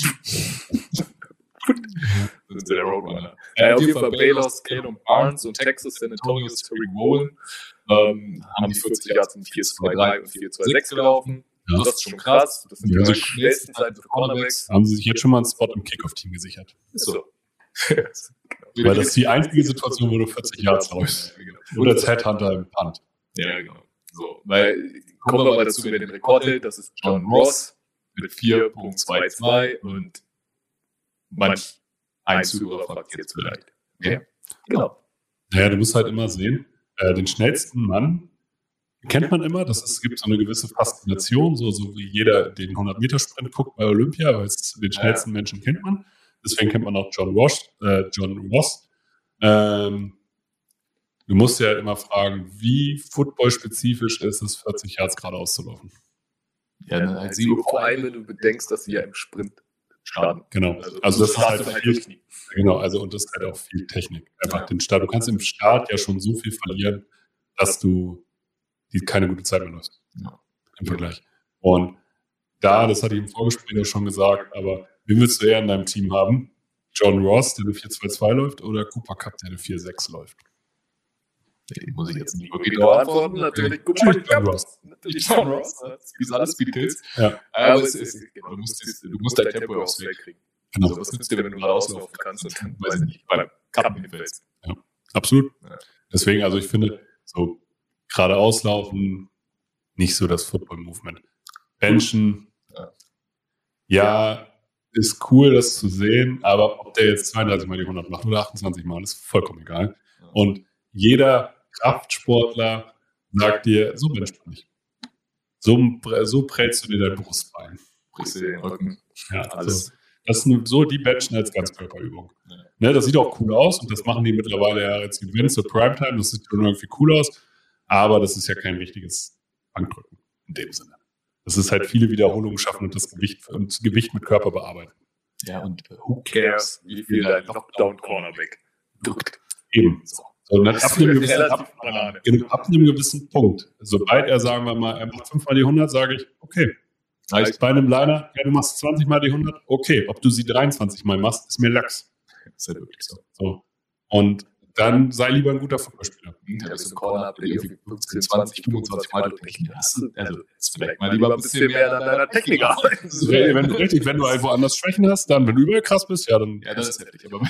Das sind der Roadrunner. Auf jeden Fall Baylor's Caleb Barnes und Texas San Antonio's Tariq Woolen haben die 40 Yards in 4-2-3 und 4-2-6 gelaufen. Ja. Das ist schon krass. Das sind die schnellsten Zeiten für Cornerbacks. Haben sie sich jetzt schon mal einen Spot im Kickoff-Team gesichert. Ist so. Weil das ist die einzige Situation, wo du 40 Yards läufst. Oder als Headhunter im Punt. Ja, genau. So, weil, kommen wir mal dazu, wer den Rekord hält. Das ist John Ross mit 4.22 und manch ein Zuhörer fragt jetzt vielleicht. Ja, genau. Naja, du musst halt immer sehen, den schnellsten Mann kennt man immer. Es gibt so eine gewisse Faszination, so wie jeder den 100-Meter-Sprint guckt bei Olympia, weil den schnellsten Menschen kennt man. Deswegen kennt man auch John Ross. Du musst ja immer fragen, wie football-spezifisch ist es, 40 Yards geradeaus zu laufen. Ja, dann halt vor allem, wenn du bedenkst, dass sie ja im Sprint starten. Genau. Also das ist halt viel, genau, und das ist halt auch viel Technik. Einfach den Start. Du kannst im Start ja schon so viel verlieren, dass du keine gute Zeit mehr läufst. Ja. Im Vergleich. Und das hatte ich im Vorgespräch ja schon gesagt, aber wen willst du eher in deinem Team haben? John Ross, der eine 4-2-2 läuft, oder Cooper Kupp, der eine 4-6 läuft? Den muss ich jetzt nicht wirklich genau antworten. Natürlich John Ross. Natürlich John Ross. Wie sind alle Speed-Kills. Ja. Aber du musst dein Tempo aufs Feld kriegen. Genau. Also, was nützt dir, wenn du gerade auslaufen kannst und dann, weiß ich nicht, bei einem Kappen hinfällst. Ja, absolut. Ja. Deswegen, ich finde, so gerade auslaufen, nicht so das Football-Movement. Benchen, ja, ist cool, das zu sehen, aber ob der jetzt 32 Mal die 100 macht oder 28 Mal, ist vollkommen egal. Ja. Und jeder Kraftsportler sagt dir, so benchst du nicht. So prellst du dir dein Brustbein. Brichst du den Rücken. Ja, alles. Das sind so die Benchen als Ganzkörperübung. Ja. Ne, das sieht auch cool aus und das machen die mittlerweile ja als Events zur Primetime. Das sieht schon irgendwie cool aus, aber das ist ja kein richtiges Bankdrücken in dem Sinne. Das ist halt viele Wiederholungen schaffen und das Gewicht mit Körper bearbeiten. Ja, und who cares, wie viel dein Lockdown-Cornerback drückt. Eben. So, ab einem gewissen Punkt. Sobald er, sagen wir mal, er macht 5 mal die 100, sage ich, okay. Bei einem Liner, ja, du machst 20 mal die 100, okay. Ob du sie 23 mal machst, ist mir Lachs. Das ist ja wirklich so. Und dann sei lieber ein guter Fußballspieler. Ja, bist du Corner, der irgendwie 15, 20, 25 Mal Technik hast. Also jetzt vielleicht mal lieber ein bisschen mehr an deiner Technik arbeiten. Wenn du woanders Schwächen hast, dann, wenn du überall krass bist, ja, dann... Ja, das ist heftig. Aber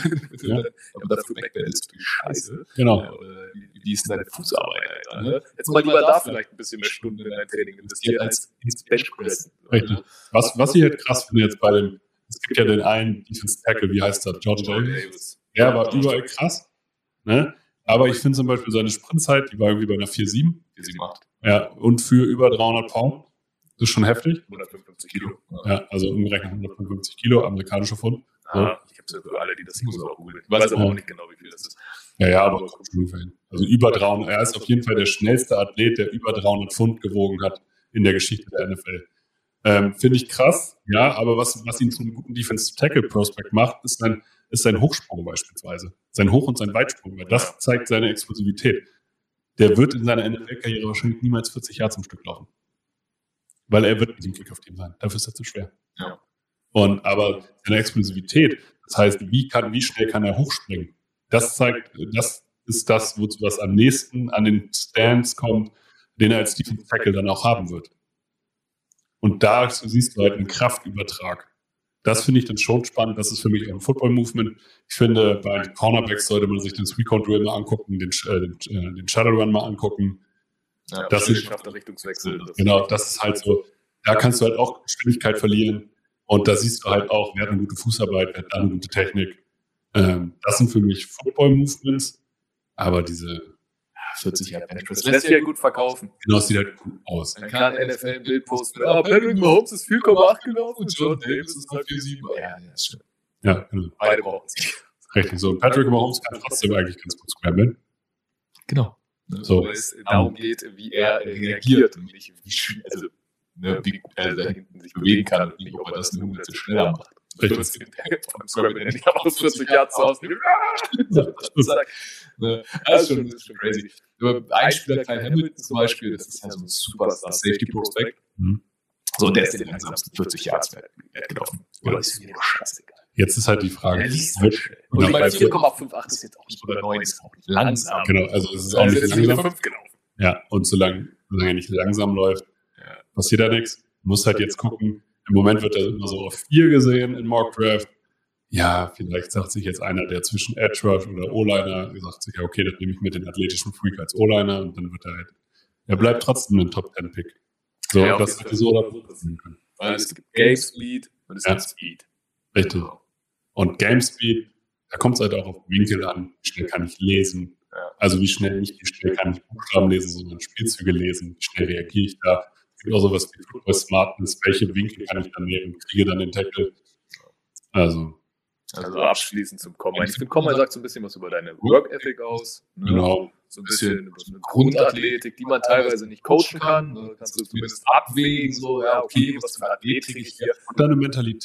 dafür backbellst du die Scheiße. Genau. Wie ist denn deine Fußarbeit, Alter? Ne? Jetzt mal lieber da vielleicht ein bisschen mehr Stunden in dein Training investieren, als ins Benchpressen. Richtig. Was ich halt krass finde jetzt es gibt ja den einen Defense Tackle, wie heißt der? George Davis. Der war überall krass. Ne? Aber ich finde zum Beispiel seine Sprintzeit, die war irgendwie bei einer 4,7. 4,7,8. Ja, und für über 300 Pound. Das ist schon heftig. 155 Kilo. Ja, also umgerechnet 155 Kilo, amerikanischer Pfund. So. Ich habe es ja für alle, die das nicht so googeln. Ich weiß aber auch nicht genau, wie viel das ist. Ja, aber kommt schon ungefähr hin. Also über 300. Er ist auf jeden Fall der schnellste Athlet, der über 300 Pfund gewogen hat in der Geschichte der NFL. Finde ich krass, ja, aber was ihn zu einem guten Defensive-Tackle-Prospect macht, ist sein Hochsprung beispielsweise. Sein Hoch- und sein Weitsprung, weil das zeigt seine Explosivität. Der wird in seiner NFL-Karriere wahrscheinlich niemals 40 Jahre zum Stück laufen. Weil er wird nicht im Kickoff-Team sein. Dafür ist er zu schwer. Ja. Aber seine Explosivität, das heißt, wie schnell kann er hochspringen? Das ist das, was am nächsten an den Stands kommt, den er als Defensive Tackle dann auch haben wird. Und da siehst du halt einen Kraftübertrag. Das finde ich dann schon spannend. Das ist für mich ein Football-Movement. Ich finde, bei Cornerbacks sollte man sich den Three-Cone-Drill mal angucken, den Shuttle-Run mal angucken. Ja, das ist der Richtungswechsel. Genau, das ist halt so. Da kannst du halt auch Geschwindigkeit verlieren. Und da siehst du halt auch, wer hat eine gute Fußarbeit, wer hat eine gute Technik. Das sind für mich Football-Movements. Aber diese 40 Jahre Benchpress. Das lässt sich ja gut verkaufen. Genau, das sieht halt gut aus. Man kann NFL ein Bild posten. Patrick Mahomes ist 4,8 gelaufen und John Davis ist halt 4,7. Ja, das stimmt. Ja, genau. Beide brauchen sie. Richtig, so. Patrick Mahomes kann trotzdem eigentlich ganz gut scrammeln. Genau. So. Weil es darum geht, wie er reagiert und nicht, wie er da hinten sich bewegen kann und nicht, ob er das eine Minute schneller macht. Richtig. Vom Scramble, ich habe aus 40 Jahren zu Hause. Das ist schon crazy. Ein Spieler, Kyle Hamilton zum Beispiel, das ist ja so ein Superstar Safety Prospect. So, der ist in den langsamsten 40 Jahren gelaufen. Oder ist mir scheißegal. Jetzt ist halt die Frage. Und ich meine, 4,58 ist jetzt auch nicht, oder 9 ist auch nicht langsam. Genau, also es ist auch nicht langsam. 5 gelaufen. Ja, und solange er nicht langsam läuft, passiert da nichts. Du musst halt jetzt gucken. Im Moment wird er immer so auf 4 gesehen in Mock Draft. Ja, vielleicht sagt sich jetzt einer, der zwischen Edge Rush oder O-Liner, sagt sich, ja, okay, das nehme ich mit den athletischen Freak als O-Liner und dann wird er bleibt trotzdem ein Top-10-Pick. So, ja, das hätte so oder so passieren können. Weil es gibt Game Speed und es gibt Speed. Richtig. Und Game Speed, da kommt es halt auch auf Winkel an. Wie schnell kann ich lesen? Ja. Also nicht wie schnell kann ich Buchstaben lesen, sondern Spielzüge lesen. Wie schnell reagiere ich da? Es gibt auch sowas wie Football Smartness. Welche Winkel kann ich dann nehmen? Kriege dann den Tackle? Also, Also abschließend zum Combine. Ich finde, Combine sagt so ein bisschen was über deine Work Ethic aus. Ne? Genau. So ein bisschen über so eine Grundathletik, die man teilweise nicht coachen kann. Da kannst du zumindest abwägen, so, ja, okay, was für eine Athletik ich hier. Und deine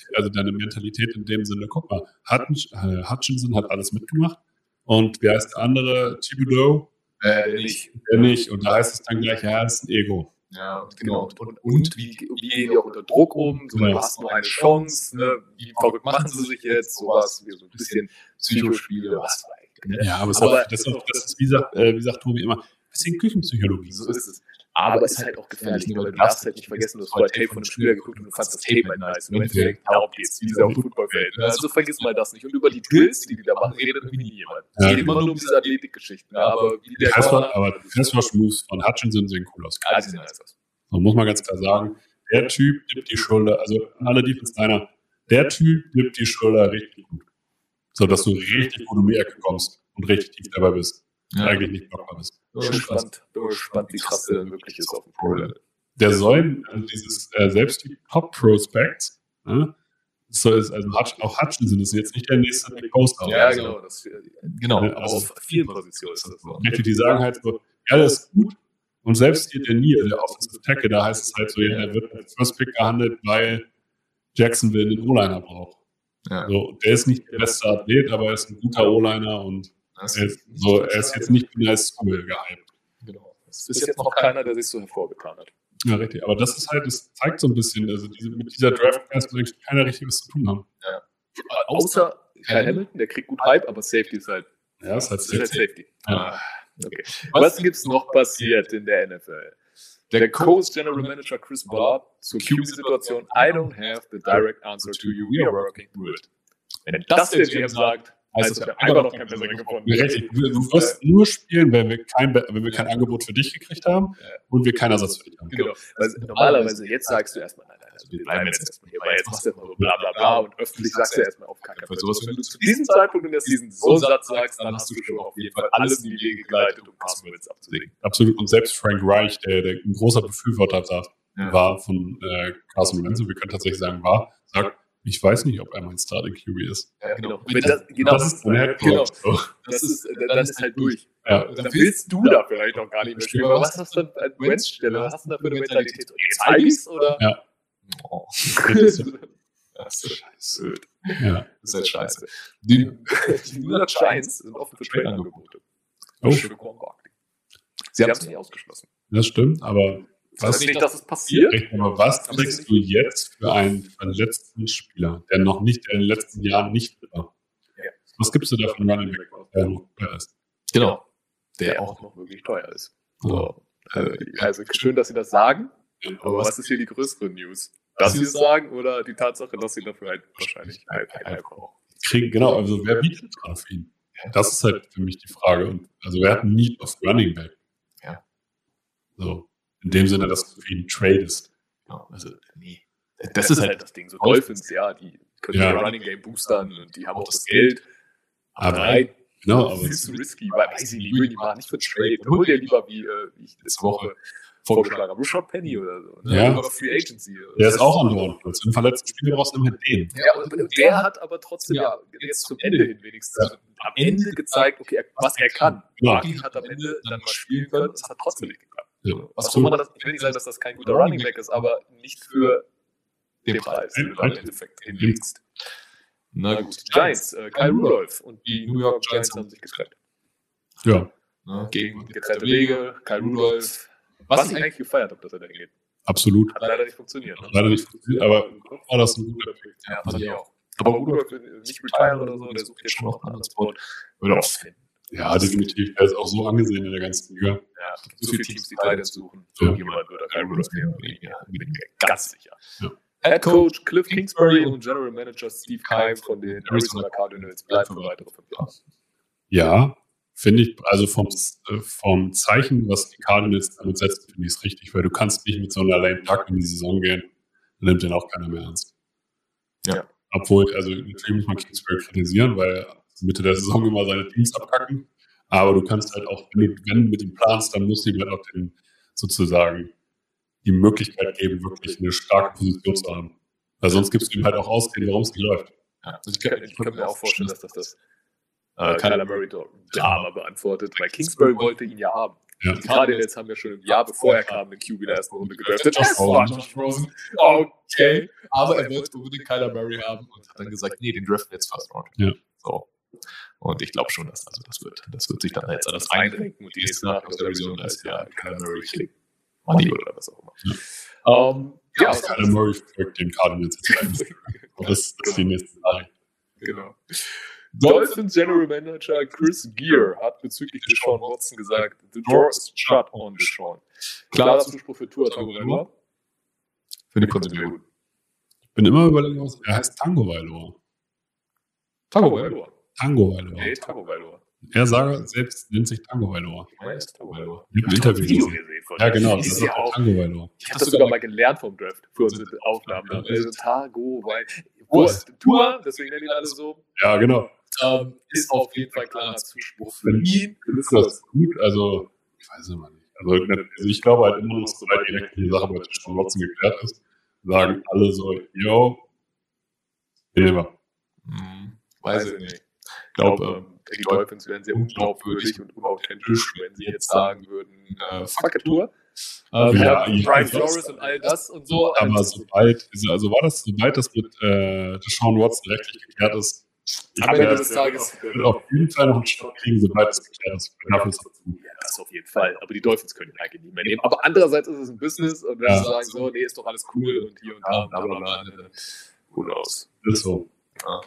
Mentalität in dem Sinne, guck mal, Hutchinson hat alles mitgemacht und wer heißt der andere? Thibodeau? Der nicht. Der nicht. Und da heißt es dann gleich, ja, das ist ein Ego. Ja, genau. Und wie gehen die auch unter Druck um? So, Genau. du hast nur eine Chance, ne? Wie verrückt machen sie sich jetzt? Sowas, wie so ein bisschen Psychospiele, was weiß ich. Ja, aber das ist wie sagt Tobi immer, ein bisschen Küchenpsychologie. So ist es. Aber es ist halt auch gefährlich, ne? Weil du darfst halt nicht vergessen, du hast vorher Tape von einem Spieler geguckt und du fandst das Tape halt nice. Und im Endeffekt, darum geht's, wie dieser Footballfeld. Also vergiss mal das nicht. Und über die Drills, die da machen, redet irgendwie nie jemand. Es geht immer nur um diese Athletikgeschichten. Aber wie der Die Fastwash-Moves von Hutchinson sehen cool aus. Also nice aus. So muss man ganz klar sagen, der Typ dippt die Schulter, also an alle Defense-Liner, der Typ dippt die Schulter richtig gut. So, dass du richtig gut um die Ecke kommst und richtig tief dabei bist. Ja. Eigentlich nicht blockbar bist. Bin gespannt, wie krass der denn wirklich ist auf dem Pro-Level. Der soll, also dieses, selbst die Top-Prospects, ne, so ist, also auch Hutchinson ist jetzt nicht der nächste Big Poster. Ja, also, genau. Ne, Also auf vielen Positionen ist das so. richtig, die sagen halt so, ja, das ist gut. Und selbst hier der Neal, der Offensive Tackle, da heißt es halt so, ja, er wird als First Pick gehandelt, weil Jacksonville einen O-Liner braucht. Ja. So, der ist nicht der beste Athlet, aber er ist ein guter O-Liner und er ist jetzt nicht in der School gehypt. Genau. Es ist jetzt noch keiner, der sich so hervorgetan hat. Ja, richtig. Aber das ist halt, das zeigt so ein bisschen, also mit dieser Draft-Class wird eigentlich keiner Richtiges zu tun haben. Ja. Außer Kyle Hamilton, der kriegt gut Hype, aber Safety ist halt, Ja, ist halt Safety. Ja. Okay. Was gibt's noch passiert in der NFL? Der Colts General Manager Chris Ballard zur QB-Situation. I don't have the direct answer to you. We are working through it. Wenn das der GM sagt, heißt das, wir haben einfach noch keinen besseren gefunden. Richtig. Du wirst nur spielen, wenn wir kein Angebot für dich gekriegt haben und wir keinen Ersatz für dich haben. Genau. Weil normalerweise, jetzt sagst du erstmal, nein, also wir bleiben jetzt erstmal hier, weil jetzt machst du erstmal so bla bla bla und öffentlich sagst du erstmal auf keinen Fall sowas. Wenn du zu diesem Zeitpunkt in der Season so einen Satz sagst, dann hast du schon auf jeden Fall alles in die Wege geleitet, um Carson Wentz abzulegen. Absolut. Und selbst Frank Reich, der ein großer Befürworter war von Carson Wentz, wir können tatsächlich sagen, sagt, ich weiß nicht, ob er mein Starting QB ist. Ja, genau. Das ist dann halt genau. so. Dann ist halt durch. Ja. Dann willst du da vielleicht noch gar nicht mehr spielen. Aber was hast du an Wentz-Stelle? Was hast du da für eine Mentalität? Jetzt zeig ich's, oder? Ja. Oh. Das Das ist scheiße. Ja. Das ist halt scheiße. Die New York Giants sind offen für Trade-Angebote. Oh. Sie haben es nicht ausgeschlossen. Das stimmt, aber Das heißt nicht, dass es passiert. Aber was kriegst du jetzt für einen verletzten Spieler, der noch nicht in den letzten Jahren nicht war? Ja. Was gibst du da für einen Running Back, der noch teuer ist? Genau. Der auch noch wirklich teuer ist. So. Also schön, dass Sie das sagen, aber was ist hier die größere News? Dass Sie es sagen oder die Tatsache, dass Sie dafür halt wahrscheinlich halt brauchen? Genau, also wer bietet gerade für ihn? Das ist halt für mich die Frage. Und also wer hat einen Need auf Running Back? Ja. So, in dem Sinne, dass du für ihn tradest. Ja, also, nee. Das ist halt das Ding. So Dolphins, ja, die können ihr Running Game boostern und die haben auch das Geld. Aber nein, genau, aber viel zu risky, weil weiß ich nicht, würden die machen nicht für Trade. Hol dir lieber, wie ich letzte Woche vorgeschlagen habe, Rashad Penny oder so. Ne? Ja. Oder Free Agency. der ist auch andauernd. Im verletzten Spieler brauchst du immer den. Ja, und der hat aber trotzdem jetzt zum Ende hin wenigstens am Ende gezeigt, okay, was er kann. Ja. Martin hat am Ende dann mal spielen können, es hat trotzdem nicht geklappt. Ja, Was auch immer das, ich will nicht sagen, dass das kein guter Running Back ist, aber nicht für den Preis, den du da im Endeffekt hinlegst. Na gut, Giants, Kyle Rudolph und die New York Giants haben sich getrennt. Ja, Gegen getrennte Wege, Kyle Rudolph. Was ich eigentlich gefeiert habe, dass er da hingeht. absolut. Hat leider nicht funktioniert. Ne? Leider nicht funktioniert, aber im Kopf war das ein guter Pick. Ja, fand ich auch. Aber Rudolph will nicht retire oder so, der sucht jetzt schon noch einen anderen Spot. Würde auch finden. Ja, definitiv. Er ist auch so angesehen in der ganzen Liga. Ja, so viele Teams, die Titans suchen. Ja. Irgendjemand würde Kyle Rudolph nehmen. Bin ich mir ganz sicher. Ja. Head Coach Cliff Kingsbury und General Manager Steve Keim von den Arizona Cardinals bleiben für weitere 5 Jahre. Ja, finde ich, also vom Zeichen, was die Cardinals damit setzen, finde ich es richtig, weil du kannst nicht mit so einer lame Duck in die Saison gehen, dann nimmt den auch keiner mehr ernst. Ja. Obwohl, also natürlich muss man Kingsbury kritisieren, weil Mitte der Saison immer seine Teams abkacken, aber du kannst halt auch, wenn du mit ihm planst, dann musst du ihm halt auch sozusagen die Möglichkeit geben, wirklich eine starke Position zu haben. Weil sonst gibst du ihm halt auch Ausreden, warum es nicht läuft. Ja. Also ich kann mir auch vorstellen, dass das Kyler Murray Drama beantwortet, weil Kingsbury wollte ihn ja haben. Ja. Und gerade jetzt haben wir schon im Jahr bevor er kam, den QB in der ersten Runde gedraftet. Das war Josh Rosen. Okay. Aber er wollte unbedingt Kyler Murray haben und hat dann gesagt, nee, den draften wir jetzt First Round. Ja. So. Und ich glaube schon, dass das wird sich dann jetzt alles einrenken und die nächste Nachricht aus Arizona ist ja Kyler Murray kriegt Money oder was auch immer. Ja, Kyler Murray folgt den Cardinals jetzt. Das ist die nächste Nachricht. Genau. Dolphins General Manager Chris Gear hat bezüglich Deshaun Watson gesagt, the door is shut on Deshaun. Klarer Zuspruch für Tua Tagovailoa. Finde ich prinzipiell gut. Ich bin immer überlegen, was er heißt Tagovailoa. Tagovailoa. Tagovailoa. Nee, Tagovailoa. Er selbst nennt sich Tagovailoa. Ich meine, es ist Tagovailoa. Ich habe ein Interview gesehen. Ja, genau, das ist ja auch. Tagovailoa. Ich habe das sogar mal gelernt vom Draft für unsere Aufnahmen. Also Tagovailoa. Tua, deswegen nennen ihn alle so. Ja, genau. Ist auf jeden Fall klarer Zuspruch für ihn. Ist das gut? Also, ich weiß es immer nicht. Also ich glaube halt immer noch, sobald die Sache bei Deshaun Watson geklärt ist, sagen alle so, yo, nehmen wir. Weiß ich nicht. Ich glaube, die Dolphins wären sehr unglaubwürdig und unauthentisch, wenn sie jetzt sagen würden, fuck it, Tour. Brian Flores und all das und so. Aber sobald das mit Deshaun Watson rechtlich geklärt ist, am Ende des Tages wird auf jeden Fall noch einen Stopp kriegen, sobald das geklärt ist. Ja, das auf jeden Fall. Aber die Dolphins können ihn eigentlich nicht mehr nehmen. Aber andererseits ist es ein Business und wenn sie sagen, so, nee, ist doch alles cool und hier und da, bla bla bla, dann who knows. Ist so. Ja.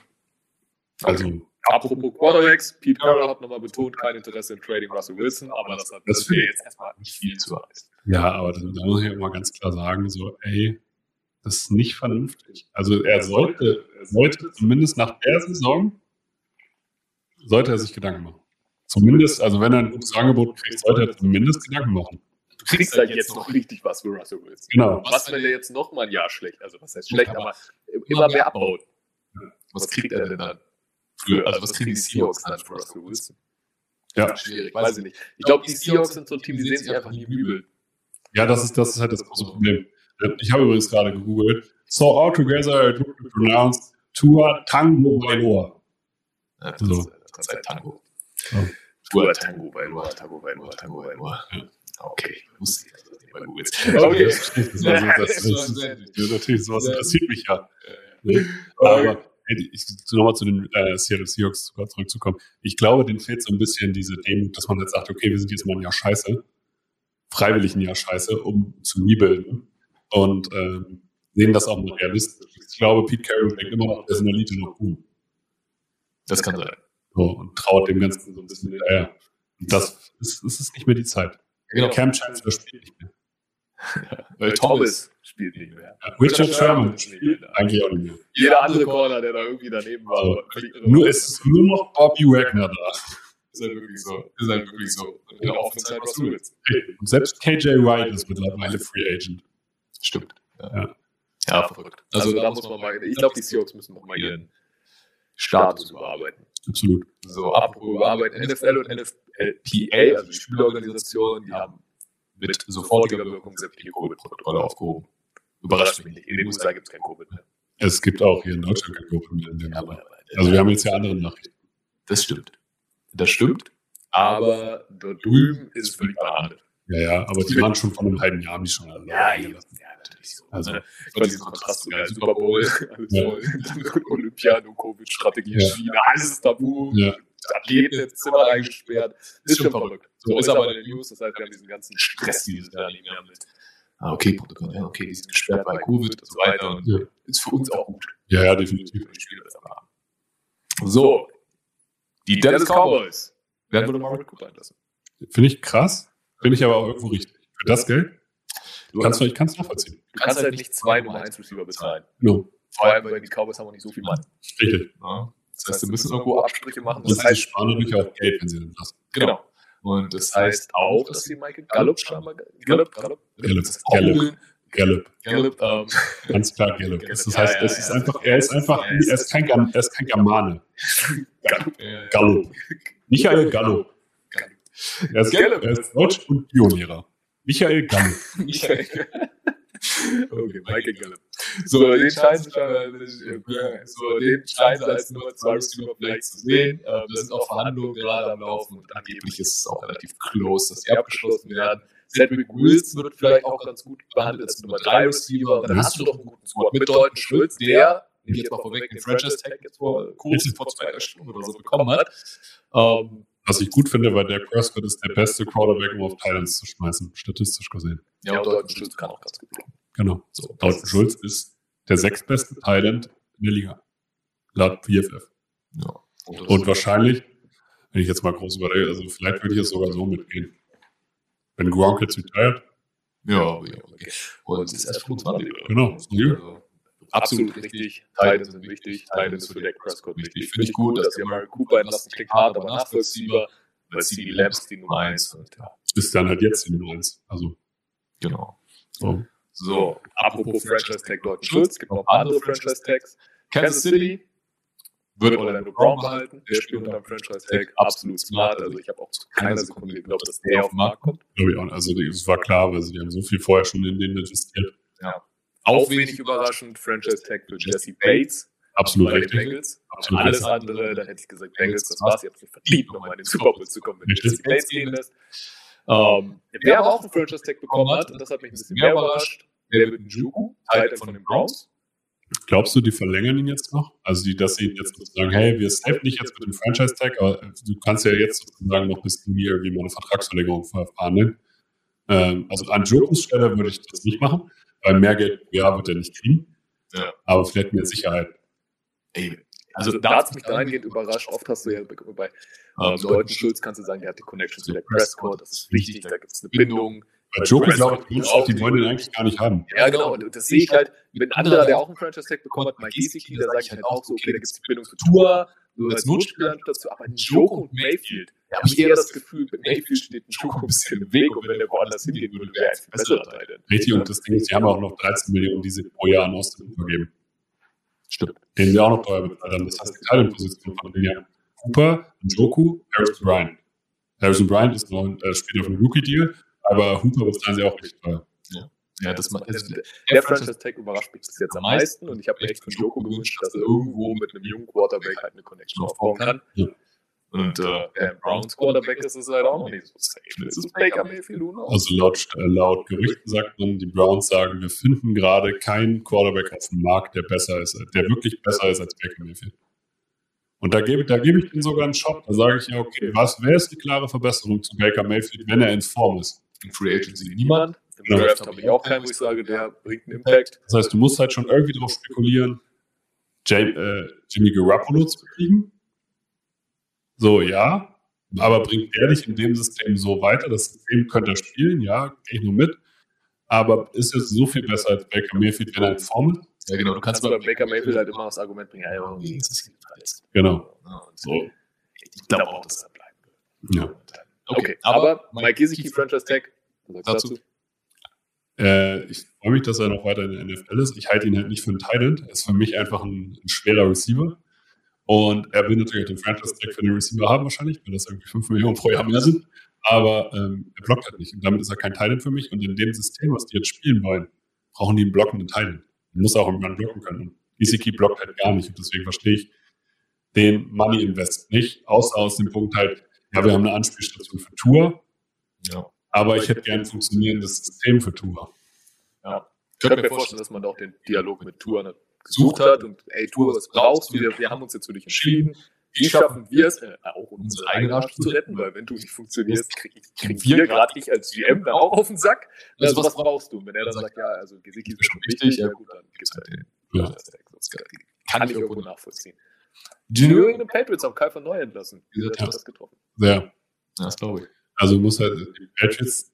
Also, apropos Quarterbacks, Pete Carroll hat nochmal betont, kein Interesse in Trading Russell Wilson, aber das wäre jetzt erstmal nicht viel zu heiß. Ja, aber da muss ich immer ganz klar sagen, so, ey, das ist nicht vernünftig. Also er sollte zumindest nach der Saison, sollte er sich Gedanken machen. Zumindest, also wenn er ein gutes Angebot kriegt, sollte er zumindest Gedanken machen. Du kriegst halt jetzt noch richtig was für Russell Wilson. Genau. Was, wenn er jetzt noch mal ein Jahr schlecht, also was heißt schlecht, aber immer mehr abbaut? Was kriegt er denn dann? Also was kriegen die Seahawks dann für Russell Wilson? Ja. Schwierig, weiß ich nicht. Ich glaube, die Seahawks sind so ein Team, die sehen sich einfach nie übel. Ja, das ist halt das große Problem. Ich habe übrigens gerade gegoogelt. So altogether to pronounce Tua Tagovailoa. Ja, das ist halt Tango. Oh. Tua Tagovailoa. Ja. Okay, ich wusste nicht, dass das nicht bei Google ist. Okay. Natürlich, sowas interessiert mich ja. Aber nochmal zu den Seattle Seahawks zurückzukommen. Ich glaube, denen fehlt so ein bisschen diese Demut, dass man jetzt sagt, okay, wir sind jetzt mal ein Jahr scheiße, freiwillig ein Jahr scheiße, um zu rebuilden und sehen das auch mal realistisch. Ich glaube, Pete Carroll denkt immer noch, der ist in der Elite noch gut. Das kann sein. So, und traut dem Ganzen so ein bisschen hinterher. Und das ist nicht mehr die Zeit. Genau. Cam Chancellor spielt nicht mehr. Weil Thomas spielt nicht mehr. Ja, Richard Sherman spielt eigentlich auch nicht mehr. Jeder andere Corner, der da irgendwie daneben war. Es ist nur noch Bobby Wagner da. Ist halt wirklich so. Und der Offense halt was du willst. Und selbst KJ Wright ist mittlerweile Free Agent. Stimmt. Ja, verrückt. Also da muss man mal, ich glaube, die Seahawks müssen noch mal ihren Status überarbeiten. Absolut. So, apropos überarbeiten, NFL und NFLPA, also die Spielorganisation, die haben mit sofortiger Wirkung sämtliche Covid-Protokolle aufgehoben. Überrascht mich nicht. In den USA gibt es kein Covid mehr. Es gibt auch hier in Deutschland kein Covid mehr. Also wir haben jetzt ja andere Nachrichten. Das stimmt. Aber dort drüben ist es völlig Banane. Ja, aber die waren schon vor einem halben Jahr, haben die schon alle. Ja, natürlich so. Also, ich fand diesen Kontrast so geil. Super Bowl, dann Olympia, Covid-Strategie, China, alles ist tabu. Ja. Athleten ins Zimmer eingesperrt. Ist schon verrückt. So ist aber in der News. Das heißt, wir haben diesen ganzen Stress dieses Jahr nicht mehr mit. Okay, Protokoll, okay, die sind gesperrt bei Covid und so weiter. Und ist für uns auch gut. Ja, definitiv. Die Spieler das aber haben. So, die Dallas Cowboys werden wir nochmal mit Cooper einlassen. Finde ich krass. Finde ich aber auch irgendwo richtig. Für das Geld? Ich kann es nachvollziehen. Du kannst halt nicht 2 Nummer 1 Receiver bezahlen. No. Vor allem, weil die Cowboys haben auch nicht so viel Mann. Richtig. Ja. Das heißt, sie müssen irgendwo Abstriche machen. Das heißt, sparen natürlich auch Geld, wenn sie das lassen. Genau. Und das heißt auch, dass sie Michael Gallup scheinbar. Gallup. Ganz klar Gallup. Das heißt, es ist einfach, er ist kein Germane. Gallup. Michael Gallup. Er ist Deutsch und Biolehrer. Michael Gallup. Okay, Michael Gallup. So, den scheinen sie als Nummer 2 Receiver vielleicht zu sehen. Da sind auch Verhandlungen gerade am Laufen und angeblich ist es auch relativ close, dass sie abgeschlossen werden. Cedric Wills wird vielleicht auch ganz gut behandelt als Nummer 3 Receiver. Aber dann hast du doch einen guten Squad mit Dalton Schulz, der, nehme ich jetzt mal vorweg, den Franchise-Tag jetzt vor 2 Stunden oder so bekommen hat. Was ich gut finde, weil der Prescott ist der beste Quarterback, um auf Titans zu schmeißen, statistisch gesehen. Ja, und Dalton Schulz kann auch ganz gut bleiben. Genau. So, Dalton Schulz ist der 6. beste Tight in der Liga. Laut PFF. Ja. Und wahrscheinlich, wenn ich jetzt mal groß überlege, also vielleicht würde ich es sogar so mitgehen. Wenn Gronk jetzt retired. Ja, okay. Und es ist erst 25. Genau. Also, absolut richtig. Titans sind wichtig. Titans für Dak Prescott wichtig. Finde ich gut, dass sie Amari Cooper entlassen. Klingt hart, aber nachvollziehbar. Weil sie die Labs die Nummer 1 sind. Ja. Ist dann halt jetzt die Nummer 1. Also. Genau. So, apropos Franchise-Tag Dalton Schulz, gibt noch andere Franchise-Tags. Kansas City wird Orlando Brown behalten. Der spielt unter dem Franchise-Tag. Absolut smart. Also ich habe auch zu keiner Sekunde geglaubt, dass der auf den Markt kommt. Glaube ich auch. Also es war klar, weil sie haben so viel vorher schon in den investiert. Ja. Auch wenig überraschend, Franchise-Tag für Jesse Bates. Absolut bei richtig. Den Bengals. Absolut Alles richtig. andere, da hätte ich gesagt, Bengals, das war's. Ihr habt es nicht verdient, nochmal in den Super Bowl zu kommen, wenn Jesse Bates gehen lässt. Wer aber auch einen Franchise-Tag bekommen hat, und das hat mich ein bisschen mehr überrascht, der wird Njoku, Teil von den Browns. Glaubst du, die verlängern ihn jetzt noch? Also, dass sie jetzt sozusagen, hey, wir safen dich jetzt mit dem Franchise-Tag, aber du kannst ja jetzt sozusagen noch bis zum Jahr irgendwie mal eine Vertragsverlängerung verhandeln. Also, an Njokus Stelle würde ich das nicht machen, weil mehr Geld pro Jahr wird er nicht kriegen. Ja. Aber vielleicht mehr Sicherheit. Also da hat es mich dahingehend überrascht. Oft hast du ja bei Dalton Schulz kannst du sagen, der hat die Connection zu der Prescott, das ist wichtig, da gibt es eine Bindung. Bei Njoku glaube ich, die wollen den eigentlich gar nicht haben. Ja, genau, und das sehe ich halt, wenn ein anderer, der auch einen Franchise-Tag bekommen hat, Mike Gesicki, da sage ich halt auch so, okay, da gibt es die Bindung zu Tua, so als Notspieler dazu, aber Njoku und Mayfield, da habe ich eher das Gefühl, mit Mayfield steht Njoku ein bisschen im Weg und wenn der woanders hingehen würde, wäre er ein besserer Teil. Richtig, und das Ding ist, sie haben auch noch 13 Millionen, die sie pro Jahr an Austin vergeben. Stimmt. Den wir auch noch teuer bezahlt haben. Das heißt, die Teilenposition von denen ja Hooper, Njoku, Harrison Bryant. Harrison Bryant ist noch spielt auf einem Rookie-Deal, aber Hooper bezahlen sie auch richtig teuer. Ja, der Franchise-Tag überrascht mich bis jetzt am meisten und ich habe mir echt von Njoku gewünscht, dass er irgendwo mit einem jungen Quarterback halt eine Connection aufbauen kann. Ja. Und der Browns Quarterback ist es halt auch noch nicht so safe. Das ist Baker Mayfield. Also laut Gerüchten sagt man, die Browns sagen, wir finden gerade keinen Quarterback auf dem Markt, der wirklich besser ist als Baker Mayfield. Und da gebe ich denen sogar einen Shot. Da sage ich ja, okay, wer ist die klare Verbesserung zu Baker Mayfield, wenn er in Form ist? In Free Agency niemand. Im Draft habe ich auch keinen, wo ich sage, der bringt einen Impact. Das heißt, du musst halt schon irgendwie drauf spekulieren, Jimmy Garoppolo zu kriegen. So, ja. Aber bringt er dich in dem System so weiter? Das System könnte er spielen, ja, gehe ich nur mit. Aber ist es so viel besser als Baker Mayfield, wenn er in Form ist? Ja, genau. Du kannst bei Baker Mayfield halt immer das Argument bringen, ja, irgendwie ist es verletzt. Genau. So. Ich glaube auch, dass er bleiben wird. Ja. Okay, aber Mike Gesicki, Franchise-Tag, was sagst du dazu? Ich freue mich, dass er noch weiter in der NFL ist. Ich halte ihn halt nicht für einen Tight-End. Er ist für mich einfach ein schwerer Receiver. Und er will natürlich den Franchise-Tag für den Receiver haben wahrscheinlich, weil das irgendwie 5 Millionen pro Jahr mehr sind. Aber er blockt halt nicht. Und damit ist er kein Tight-End für mich. Und in dem System, was die jetzt spielen wollen, brauchen die einen blockenden Tight-End. Man muss auch im Run blocken können. Und Gesicki blockt halt gar nicht. Und deswegen verstehe ich den Money-Invest nicht. Außer aus dem Punkt halt, ja, wir haben eine Anspielstation für Tour. Ja. Aber ich hätte gerne ein funktionierendes System für Tour. Ja. Ich könnte mir vorstellen, dass man auch den Dialog mit Tour gesucht hat und ey, Tour, was brauchst du? Wir haben uns jetzt für dich entschieden. Wie schaffen wir es, auch unsere eigene Arsch zu retten? Weil wenn du nicht funktionierst, kriegen wir, gerade ich als GM, da auch auf den Sack. Also was brauchst du? Und wenn er dann sagt, ja, also Gesicki ist schon wichtig, ja gut, dann gibt es halt den. Ja. Kann ich irgendwo nachvollziehen. Die New England Patriots haben Kai von Neu entlassen. Wie hat das getroffen? Ja. Das glaube ich. Also muss halt die Patriots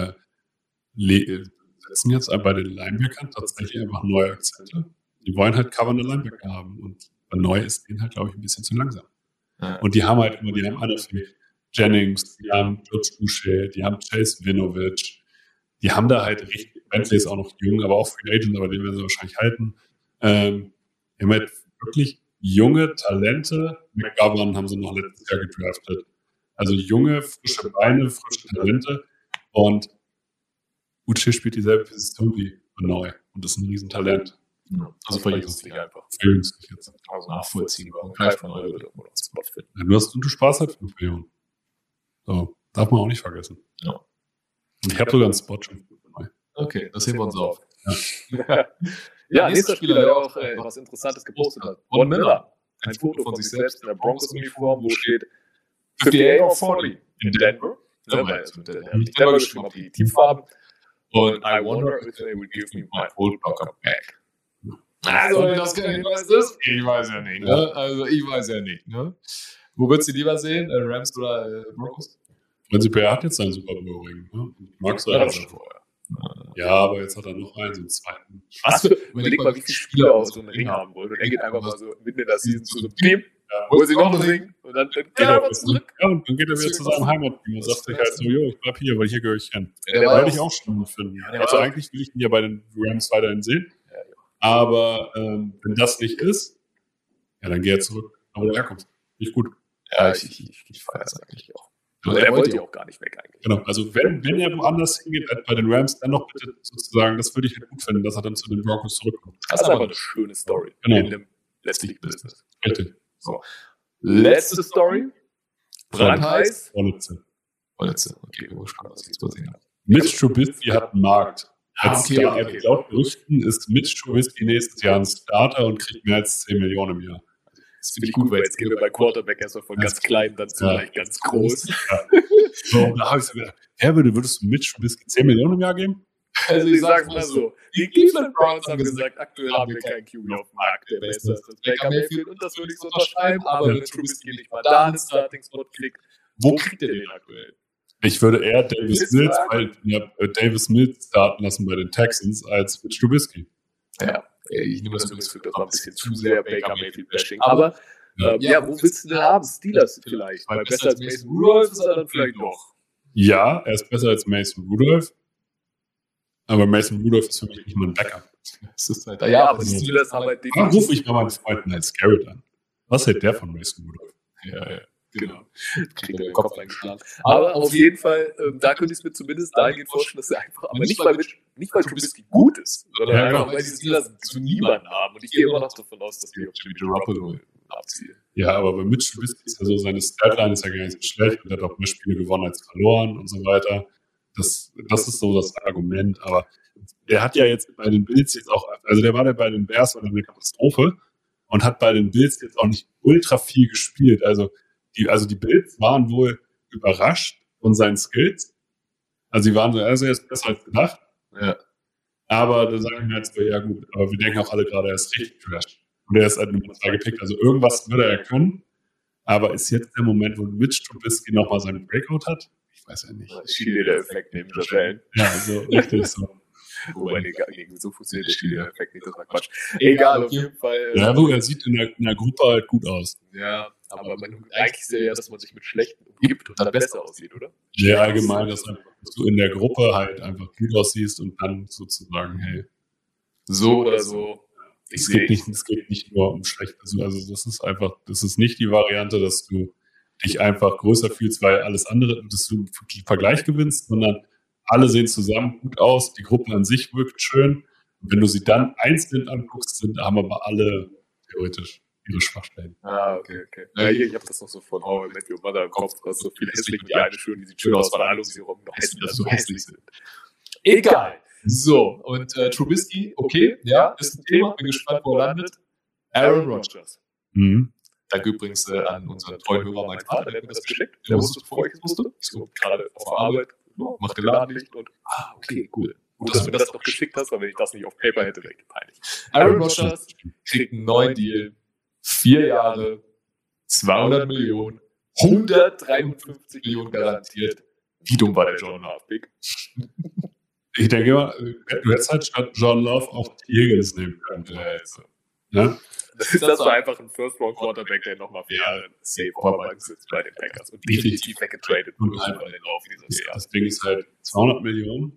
setzen jetzt bei den Linebackern tatsächlich einfach neue Akzente. Die wollen halt covernde Linebacker haben und bei Neu ist denen halt, glaube ich, ein bisschen zu langsam. Ja. Und die haben halt immer, die haben alle Jennings, die haben George Boucher, die haben Chase Winovich, die haben da halt richtig, Bentley ist auch noch jung, aber auch Free Agent, aber den werden sie wahrscheinlich halten. Die haben halt wirklich junge Talente. McGovern haben sie noch letztes Jahr gedraftet. Also junge, frische Beine, frische Talente. Und Uche spielt dieselbe Position wie neu und ist ein Riesentalent. Also verjüngst dich einfach. Verjüngst dich jetzt. Also nachvollziehbar. Und greift man heute oder einen Spot finden. Ja, du sparst halt 5 Millionen. So, darf man auch nicht vergessen. Ja. Und ich habe sogar einen Spot schon neu. Okay, das heben wir uns auf. Ja, nächster Spieler, der auch was Interessantes gepostet hat. Von Miller. Ein Foto von sich selbst in der Broncos-Uniform, wo steht 58 or 40 in Denver. Der hat Denver geschrieben auf die Teamfarben. Und I wonder if they would give me my old blocker back. Also, wenn das kein Hinweis ist, ich weiß ja nicht. Ne? Also, ich weiß ja nicht. Ne? Wo würdest du lieber sehen? Rams oder Broncos? Prinzipiell hat jetzt seinen Super Bowl-Ring. Ne? Mag sein. Ja, schon vorher. Ja, aber jetzt hat er noch einen, so einen zweiten. Überleg mal, wie viele Spieler auch so einen Ring haben wollen. Und er geht einfach mal so mitten in der Season zu so einem Team, holt sich noch einen Ring und dann geht er mal zurück. Ja, und dann geht er wieder zu seinem Heimatteam und sagt sich halt so, jo, ich bleib hier, weil hier gehöre ich hin. Der Ja, war würde ich auch spannend finden. Also eigentlich will ich ihn ja bei den Rams weiterhin sehen. Aber wenn das nicht ist, ja, dann geht er zurück. Aber wo er herkommt. Nicht gut. Ja, ich feiere es eigentlich auch. Und er wollte ja auch gar nicht weg eigentlich. Genau, also wenn er woanders hingeht, bei den Rams, dann noch bitte sozusagen, das würde ich halt gut finden, dass er dann zu den Broncos zurückkommt. Das ist einfach eine schöne Story Genau. in dem letztlich Business. Richtig. Letzte Story. Brandheiß. Vorletzte. Okay, wir gespannt, was ich jetzt mal sehen habe. Mitch Trubisky hat einen Markt. Okay. Laut Gerüchten ist Mitch Trubisky nächstes Jahr ein Starter und kriegt mehr als 10 Millionen im Jahr. Das finde ich gut, weil jetzt gehen wir bei Quarterback erstmal von ganz klein dann zu gleich ganz groß. Ja. So, da habe ich so gedacht, würdest du Mitch Trubisky 10 Millionen im Jahr geben? Also ich sag's mal so, die Cleveland Browns haben gesagt, aktuell haben wir keinen QB auf dem Markt, der besser ist als Baker Mayfield und das würde ich so unterschreiben, aber wenn Trubisky nicht mal da einen Starting-Spot kriegt, wo kriegt er den aktuell? Ich würde eher Davis Mills starten lassen bei den Texans als Mitch Trubisky. Ja, ich nehme das übrigens für das war ein bisschen zu sehr Baker Mayfield-Bashing. Aber wo willst du denn haben? Steelers vielleicht? Weil besser als Mason Rudolph ist er dann vielleicht noch. Ja, er ist besser als Mason Rudolph. Aber Mason Rudolph ist für mich nicht mal ein Backup. Das ist halt, Aber die Steelers haben halt Dann rufe ich mal meinen Freund Miles Garrett an. Was hält der von Mason Rudolph? ja. Genau. Kriegt er den Kopf eingeschlagen. Aber auf jeden Fall, da könnte ich es mir zumindest dahingehend vorstellen, dass er einfach, aber nicht weil Trubisky gut ist, sondern einfach, weil die Steelers zu niemanden haben. Und ich gehe immer noch davon aus, dass die auf Jimmy Garoppolo abziehen. Ja, aber bei Mitch Trubisky ist ja so, seine Statline ist ja gar nicht so schlecht und er hat auch mehr Spiele gewonnen als verloren und so weiter. Das ist so das Argument. Aber er hat ja jetzt bei den Bills jetzt auch, also der war ja bei den Bears eine Katastrophe und hat bei den Bills jetzt auch nicht ultra viel gespielt. Also die Bills waren wohl überrascht von seinen Skills. Also er ist besser als gedacht. Ja. Aber da sagen wir jetzt, ja gut, aber wir denken auch alle gerade, er ist richtig trash. Und er ist halt Nummer 2 gepickt. Also irgendwas würde er können. Aber ist jetzt der Moment, wo Mitch Trubisky nochmal seinen Breakout hat? Ich weiß ja nicht. Cheerleader-Effekt neben Josh Allen. Ja, also richtig so. Wobei, so funktioniert der Cheerleader-Effekt nicht, das war Quatsch. Egal, auf jeden Fall. Ja, er sieht in der Gruppe halt gut aus. Ja, aber eigentlich ist ja, dass man sich mit Schlechten umgibt und dann besser aussieht, oder? Sehr allgemein, dass du in der Gruppe halt einfach gut aussiehst und dann sozusagen, hey. So oder so. Es geht nicht nur um schlecht. Also das ist nicht die Variante, dass du dich einfach größer fühlst, weil alles andere, dass du einen Vergleich gewinnst, sondern alle sehen zusammen gut aus, die Gruppe an sich wirkt schön. Und wenn du sie dann einzeln anguckst, haben aber alle theoretisch ihre Schwachstellen. Okay. Ja, ich habe das noch so von How I Met Your Mother im Kopf, du hast so viele hässlich und die eine schön, die sieht schön aus, weil alle um sie herum noch hässlich sind. Egal. So, und Trubisky, okay, ja, ist ein Thema, bin gespannt, wo er landet. Aaron Rodgers. Mhm. Danke übrigens an unseren treuen Hörer, mein Vater, der hat mir das geschickt. Der wusste, bevor ich es wusste. So, gerade auf der Arbeit, macht den Laden nicht und, okay, cool. Gut, dass du mir das noch geschickt hast, weil wenn ich das nicht auf Paper hätte, wäre ich peinlich. Aaron Rodgers kriegt einen neuen Deal, 4 Jahre, 200 Millionen, 153 Millionen garantiert. Wie dumm war der John Love-Pick? Ich denke mal, du hättest halt statt John Love auch Higgins nehmen können. Ja? Das ist so einfach ein First-Round-Quarterback, der nochmal 4 Jahre safe auf der Bank sitzt bei den Packers und definitiv weggetradet und wird über den Lauf dieser 4 Jahre. Das Ding ist halt 200 Millionen,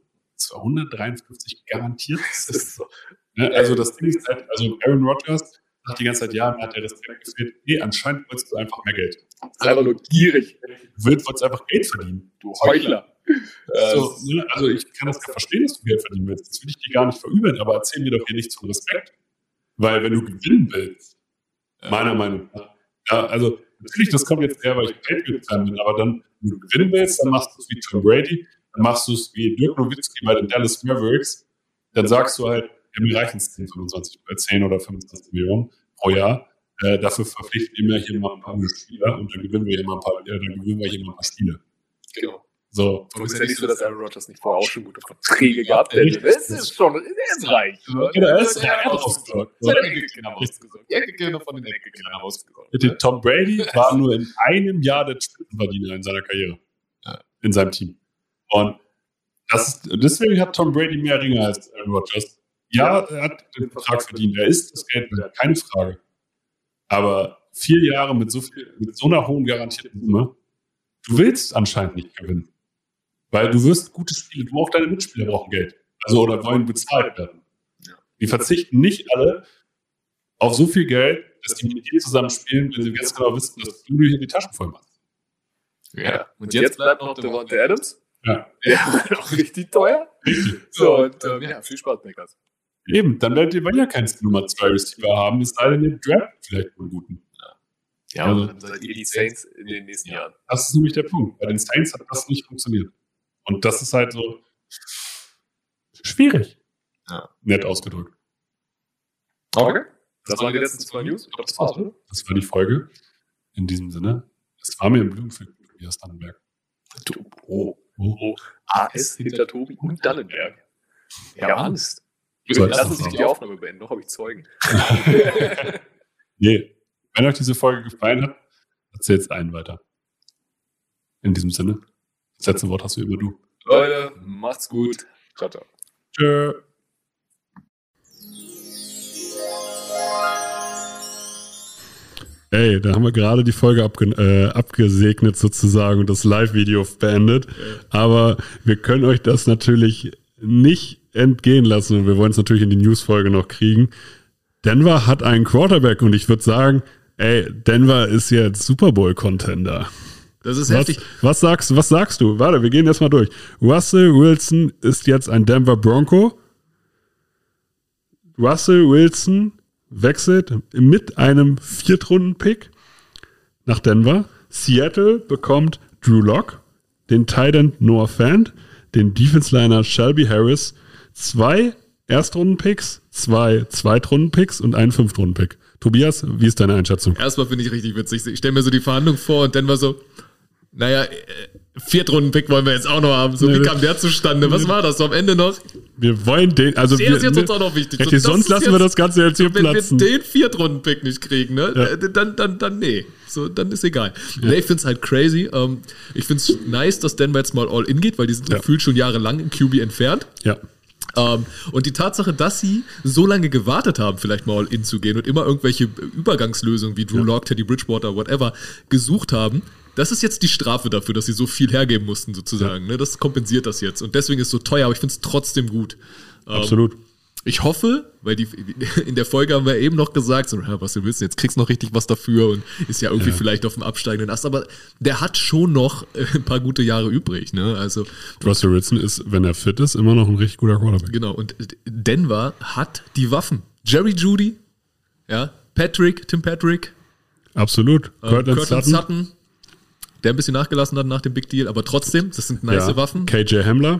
253 garantiert. Das ist so. Ja, also das Ding ist halt, also Aaron Rodgers sagt die ganze Zeit, ja, mir hat der Respekt gefehlt. Nee, anscheinend wolltest du einfach mehr Geld. Das ist einfach nur gierig. Du wolltest einfach Geld verdienen. Du Heuchler. So, ne? Also ich kann das ja verstehen, dass du Geld verdienen willst. Das will ich dir gar nicht verübeln, aber erzähl mir doch hier nichts von Respekt. Weil wenn du gewinnen willst, meiner Meinung nach, ja, also natürlich, das kommt jetzt eher, weil ich Patriot-Fan bin, aber dann, wenn du gewinnen willst, dann machst du es wie Tom Brady, dann machst du es wie Dirk Nowitzki bei den Dallas Mavericks, dann sagst du halt, ja, mir reichen es 10 oder 25 Millionen pro Jahr, dafür verpflichten wir hier mal ein paar Spieler und dann gewinnen wir hier mal ein paar Spiele. Genau. So. Und es ist ja nicht so, dass Aaron Rodgers nicht vorher auch schon gute Verträge gehabt hätte. Das ist schon, er ist reich. Er hat ausgesorgt. Seine Enkelkinder ausgesorgt. Die Enkelkinder von den Enkelkindern ausgesorgt. Tom Brady war nur in einem Jahr der Spitzenverdiener in seiner Karriere. In seinem Team. Und deswegen hat Tom Brady mehr Ringe als Aaron Rodgers. Ja, er hat den Vertrag verdient. Er ist das Geld wert, keine Frage. Aber 4 Jahre mit so einer hohen garantierten Summe, du willst anscheinend nicht gewinnen. Weil du wirst gute Spiele, auch deine Mitspieler brauchen Geld. Also oder wollen bezahlt werden. Ja. Die verzichten nicht alle auf so viel Geld, dass die mit dir zusammen spielen, wenn sie ganz genau wissen, dass du hier die Taschen voll machst. Ja. Und jetzt bleibt noch Davante Adams. Ja. Der wird auch richtig teuer. Richtig. So, und viel Spaß, Packers. Eben, dann werdet ihr ja keinen Nummer 2 Receiver haben, es sei denn, ihr draft vielleicht einen guten. Ja, also, dann seid ihr die Saints in den nächsten Jahren. Das ist nämlich der Punkt. Bei den Saints hat das nicht funktioniert. Und das ist halt so schwierig. Ja. Nett ausgedrückt. Okay. Das waren die letzten 2 News. Ich glaube, das war's, oder? Das war die Folge. In diesem Sinne. Es war mir ein Blumenpflück, Tobias Dannenberg. AS hinter Tobi und Dannenberg. Ja, Angst. So, lass uns nicht die Aufnahme beenden. Noch habe ich Zeugen. Nee. Wenn euch diese Folge gefallen hat, erzählt's einen weiter. In diesem Sinne. Das letzte Wort hast du immer du. Leute, macht's gut. Ciao, ciao. Tschö. Ey, da haben wir gerade die Folge abgesegnet sozusagen und das Live-Video beendet. Aber wir können euch das natürlich nicht entgehen lassen und wir wollen es natürlich in die News-Folge noch kriegen. Denver hat einen Quarterback und ich würde sagen, ey, Denver ist jetzt Super Bowl-Contender. Das ist heftig. Was sagst du? Warte, wir gehen erstmal durch. Russell Wilson ist jetzt ein Denver Bronco. Russell Wilson wechselt mit einem 4th-Runden-Pick nach Denver. Seattle bekommt Drew Lock, den Tight End Noah Fant, den Defense-Liner Shelby Harris, 2 Erstrunden-Picks, 2 Zweitrunden-Picks und einen 5th-Runden-Pick. Tobias, wie ist deine Einschätzung? Erstmal finde ich richtig witzig. Ich stelle mir so die Verhandlung vor und dann war so, naja, 4th-Runden-Pick wollen wir jetzt auch noch haben. So, wie kam der zustande? Was war das so am Ende noch? Wir wollen den, also der ist jetzt uns auch noch wichtig. So, sonst lassen wir das Ganze jetzt hier platzen. Wenn wir den 4th-Runden-Pick nicht kriegen, ne, dann nee. So, dann ist egal. Ja. Nee, ich find's halt crazy. Ich find's nice, dass Denver jetzt mal all in geht, weil die sind gefühlt schon jahrelang im QB entfernt. Ja. Und die Tatsache, dass sie so lange gewartet haben, vielleicht mal all in zu gehen und immer irgendwelche Übergangslösungen wie Drew Lock, Teddy Bridgewater, whatever, gesucht haben, das ist jetzt die Strafe dafür, dass sie so viel hergeben mussten, sozusagen. Ne? Das kompensiert das jetzt. Und deswegen ist es so teuer, aber ich finde es trotzdem gut. Absolut. Ich hoffe, weil in der Folge haben wir eben noch gesagt, so, was du willst, jetzt kriegst du noch richtig was dafür und ist ja irgendwie vielleicht auf dem absteigenden Ast, aber der hat schon noch ein paar gute Jahre übrig. Ne? Also, Russell Wilson ist, wenn er fit ist, immer noch ein richtig guter Quarterback. Genau, und Denver hat die Waffen. Jerry Jeudy, Tim Patrick. Absolut. Cortland Sutton. Der ein bisschen nachgelassen hat nach dem Big Deal, aber trotzdem, das sind nice Waffen. KJ Hamler.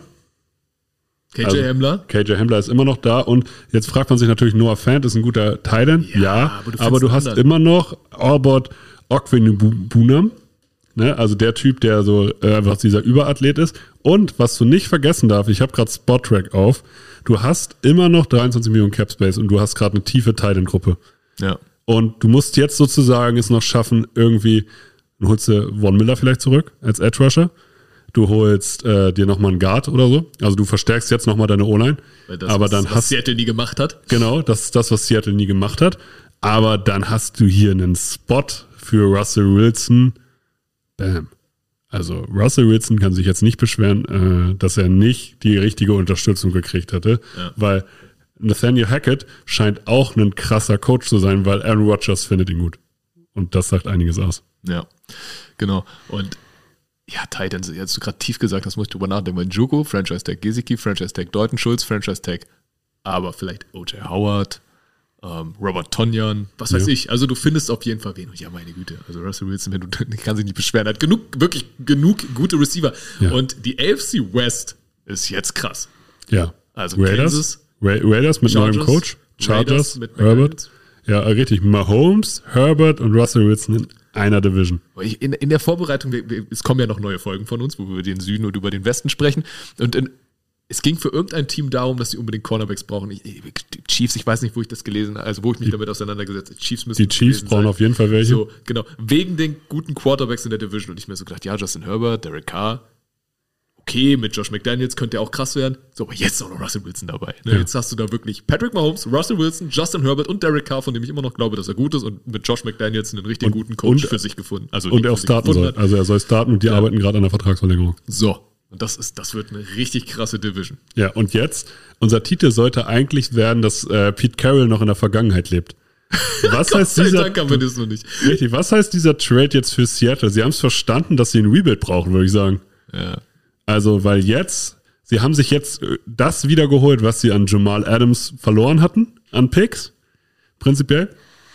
KJ Hamler ist immer noch da und jetzt fragt man sich natürlich, Noah Fant ist ein guter Tight End, aber du hast immer noch Albert Okwuegbunam, ne? Also der Typ, der so einfach dieser Überathlet ist. Und was du nicht vergessen darfst, ich habe gerade Spot-Track auf, du hast immer noch 23 Millionen Cap Space und du hast gerade eine tiefe Tight End-Gruppe. Ja. Und du musst jetzt sozusagen es noch schaffen, irgendwie. Du holst dir Von Miller vielleicht zurück als Edge Rusher. Du holst dir nochmal einen Guard oder so. Also du verstärkst jetzt nochmal deine O-Line. Was Seattle nie gemacht hat. Genau, das ist das, was Seattle nie gemacht hat. Aber dann hast du hier einen Spot für Russell Wilson. Bam. Also Russell Wilson kann sich jetzt nicht beschweren, dass er nicht die richtige Unterstützung gekriegt hatte. Ja. Weil Nathaniel Hackett scheint auch ein krasser Coach zu sein, weil Aaron Rodgers findet ihn gut. Und das sagt einiges aus. Ja, genau. Und Ja, Titans, jetzt du gerade tief gesagt, das muss ich drüber nachdenken. Weil Njoku, Franchise-Tag Gesicki, Franchise-Tag Dalton Schultz, Franchise-Tag, aber vielleicht O.J. Howard, Robert Tonyan, was weiß ich. Also du findest auf jeden Fall wen. Und ja, meine Güte, also Russell Wilson, kann sich nicht beschweren, hat wirklich genug gute Receiver. Ja. Und die AFC West ist jetzt krass. Ja. Also Raiders mit neuem Coach, Chargers mit Herbert. Ja, richtig. Mahomes, Herbert und Russell Wilson in einer Division. In der Vorbereitung, es kommen ja noch neue Folgen von uns, wo wir über den Süden und über den Westen sprechen. Und es ging für irgendein Team darum, dass sie unbedingt Cornerbacks brauchen. Chiefs, ich weiß nicht, wo ich das gelesen habe, also wo ich mich damit auseinandergesetzt habe. Die Chiefs brauchen auf jeden Fall welche. So, genau. Wegen den guten Quarterbacks in der Division. Und ich mir so gedacht, ja, Justin Herbert, Derek Carr, okay, mit Josh McDaniels könnte er auch krass werden. So, aber jetzt ist auch noch Russell Wilson dabei. Ne? Ja. Jetzt hast du da wirklich Patrick Mahomes, Russell Wilson, Justin Herbert und Derek Carr, von dem ich immer noch glaube, dass er gut ist, und mit Josh McDaniels einen richtig guten Coach für sich gefunden. Also und er auch starten soll. Also er soll starten und die arbeiten gerade an der Vertragsverlängerung. So. Und das wird eine richtig krasse Division. Ja, und jetzt, unser Titel sollte eigentlich werden, dass Pete Carroll noch in der Vergangenheit lebt. Was heißt dieser, Dank haben wir das noch nicht. Richtig, was heißt dieser Trade jetzt für Seattle? Sie haben es verstanden, dass sie ein Rebuild brauchen, würde ich sagen. Ja. Also, weil sie haben sich jetzt das wiedergeholt, was sie an Jamal Adams verloren hatten, an Picks, prinzipiell.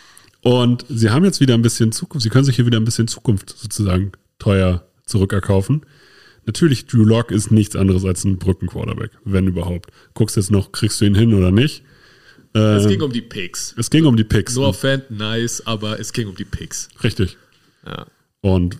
Und sie haben jetzt wieder ein bisschen Zukunft, sie können sich hier wieder ein bisschen Zukunft sozusagen teuer zurückerkaufen. Natürlich, Drew Lock ist nichts anderes als ein Brückenquarterback, wenn überhaupt. Guckst jetzt noch, kriegst du ihn hin oder nicht? Es ging um die Picks. Noah Fant, nice, aber es ging um die Picks. Richtig. Ja. Und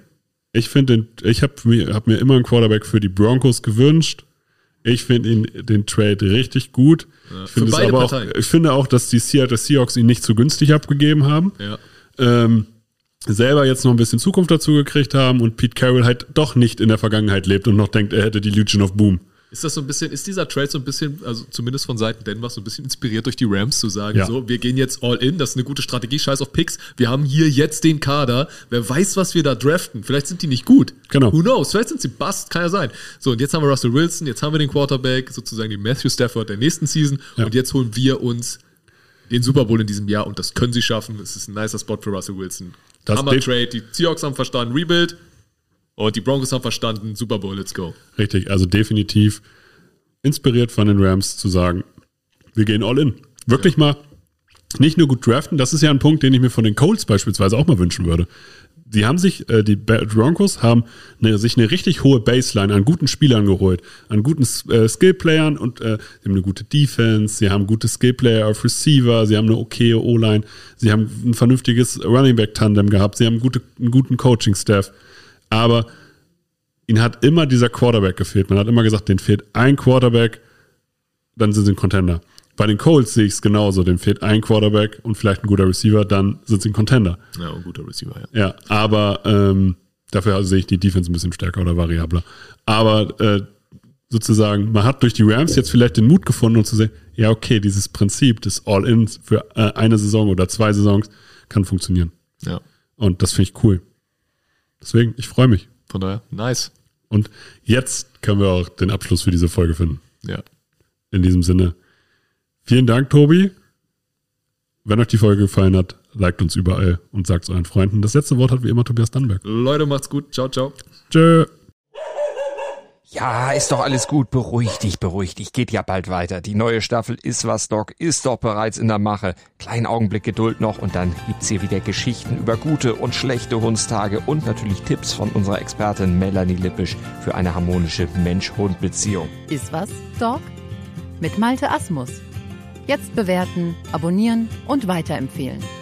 ich habe mir immer einen Quarterback für die Broncos gewünscht. Ich finde den Trade richtig gut. Ja, ich finde auch, dass die Seattle Seahawks ihn nicht zu günstig abgegeben haben. Ja. Selber jetzt noch ein bisschen Zukunft dazu gekriegt haben und Pete Carroll halt doch nicht in der Vergangenheit lebt und noch denkt, er hätte die Legion of Boom. Ist dieser Trade so ein bisschen, also zumindest von Seiten Denver, so ein bisschen inspiriert durch die Rams, zu sagen, so, wir gehen jetzt all in, das ist eine gute Strategie, scheiß auf Picks, wir haben hier jetzt den Kader, wer weiß, was wir da draften, vielleicht sind die nicht gut. Genau. Who knows, vielleicht sind sie bust, kann ja sein. So, und jetzt haben wir Russell Wilson, jetzt haben wir den Quarterback, sozusagen den Matthew Stafford der nächsten Season, und jetzt holen wir uns den Super Bowl in diesem Jahr, und das können sie schaffen, es ist ein nicer Spot für Russell Wilson. Hammer-Trade, die Seahawks haben verstanden, Rebuild, und die Broncos haben verstanden, Super Bowl, let's go. Richtig, also definitiv inspiriert von den Rams zu sagen, wir gehen all in. Wirklich mal nicht nur gut draften, das ist ja ein Punkt, den ich mir von den Colts beispielsweise auch mal wünschen würde. Die haben sich, die Broncos haben sich eine richtig hohe Baseline an guten Spielern geholt, an guten Skillplayern, und sie haben eine gute Defense, sie haben gute Skillplayer auf Receiver, sie haben eine okaye O-Line, sie haben ein vernünftiges Running Back Tandem gehabt, sie haben einen guten Coaching-Staff, aber ihnen hat immer dieser Quarterback gefehlt. Man hat immer gesagt, denen fehlt ein Quarterback, dann sind sie ein Contender. Bei den Colts sehe ich es genauso. Denen fehlt ein Quarterback und vielleicht ein guter Receiver, dann sind sie ein Contender. Ja, ein guter Receiver, ja. Ja, aber dafür sehe ich die Defense ein bisschen stärker oder variabler. Aber sozusagen, man hat durch die Rams jetzt vielleicht den Mut gefunden, um zu sehen, ja, okay, dieses Prinzip des All-In für eine Saison oder 2 Saisons kann funktionieren. Ja. Und das finde ich cool. Deswegen, ich freue mich. Von daher, nice. Und jetzt können wir auch den Abschluss für diese Folge finden. Ja. In diesem Sinne, vielen Dank, Tobi. Wenn euch die Folge gefallen hat, liked uns überall und sagt es euren Freunden. Das letzte Wort hat wie immer Tobias Dannenberg. Leute, macht's gut. Ciao, ciao. Tschö. Ja, ist doch alles gut. Beruhig dich. Geht ja bald weiter. Die neue Staffel Ist was, Doc ist doch bereits in der Mache. Kleinen Augenblick Geduld noch und dann gibt's hier wieder Geschichten über gute und schlechte Hundstage und natürlich Tipps von unserer Expertin Melanie Lippisch für eine harmonische Mensch-Hund-Beziehung. Ist was, Doc? Mit Malte Asmus. Jetzt bewerten, abonnieren und weiterempfehlen.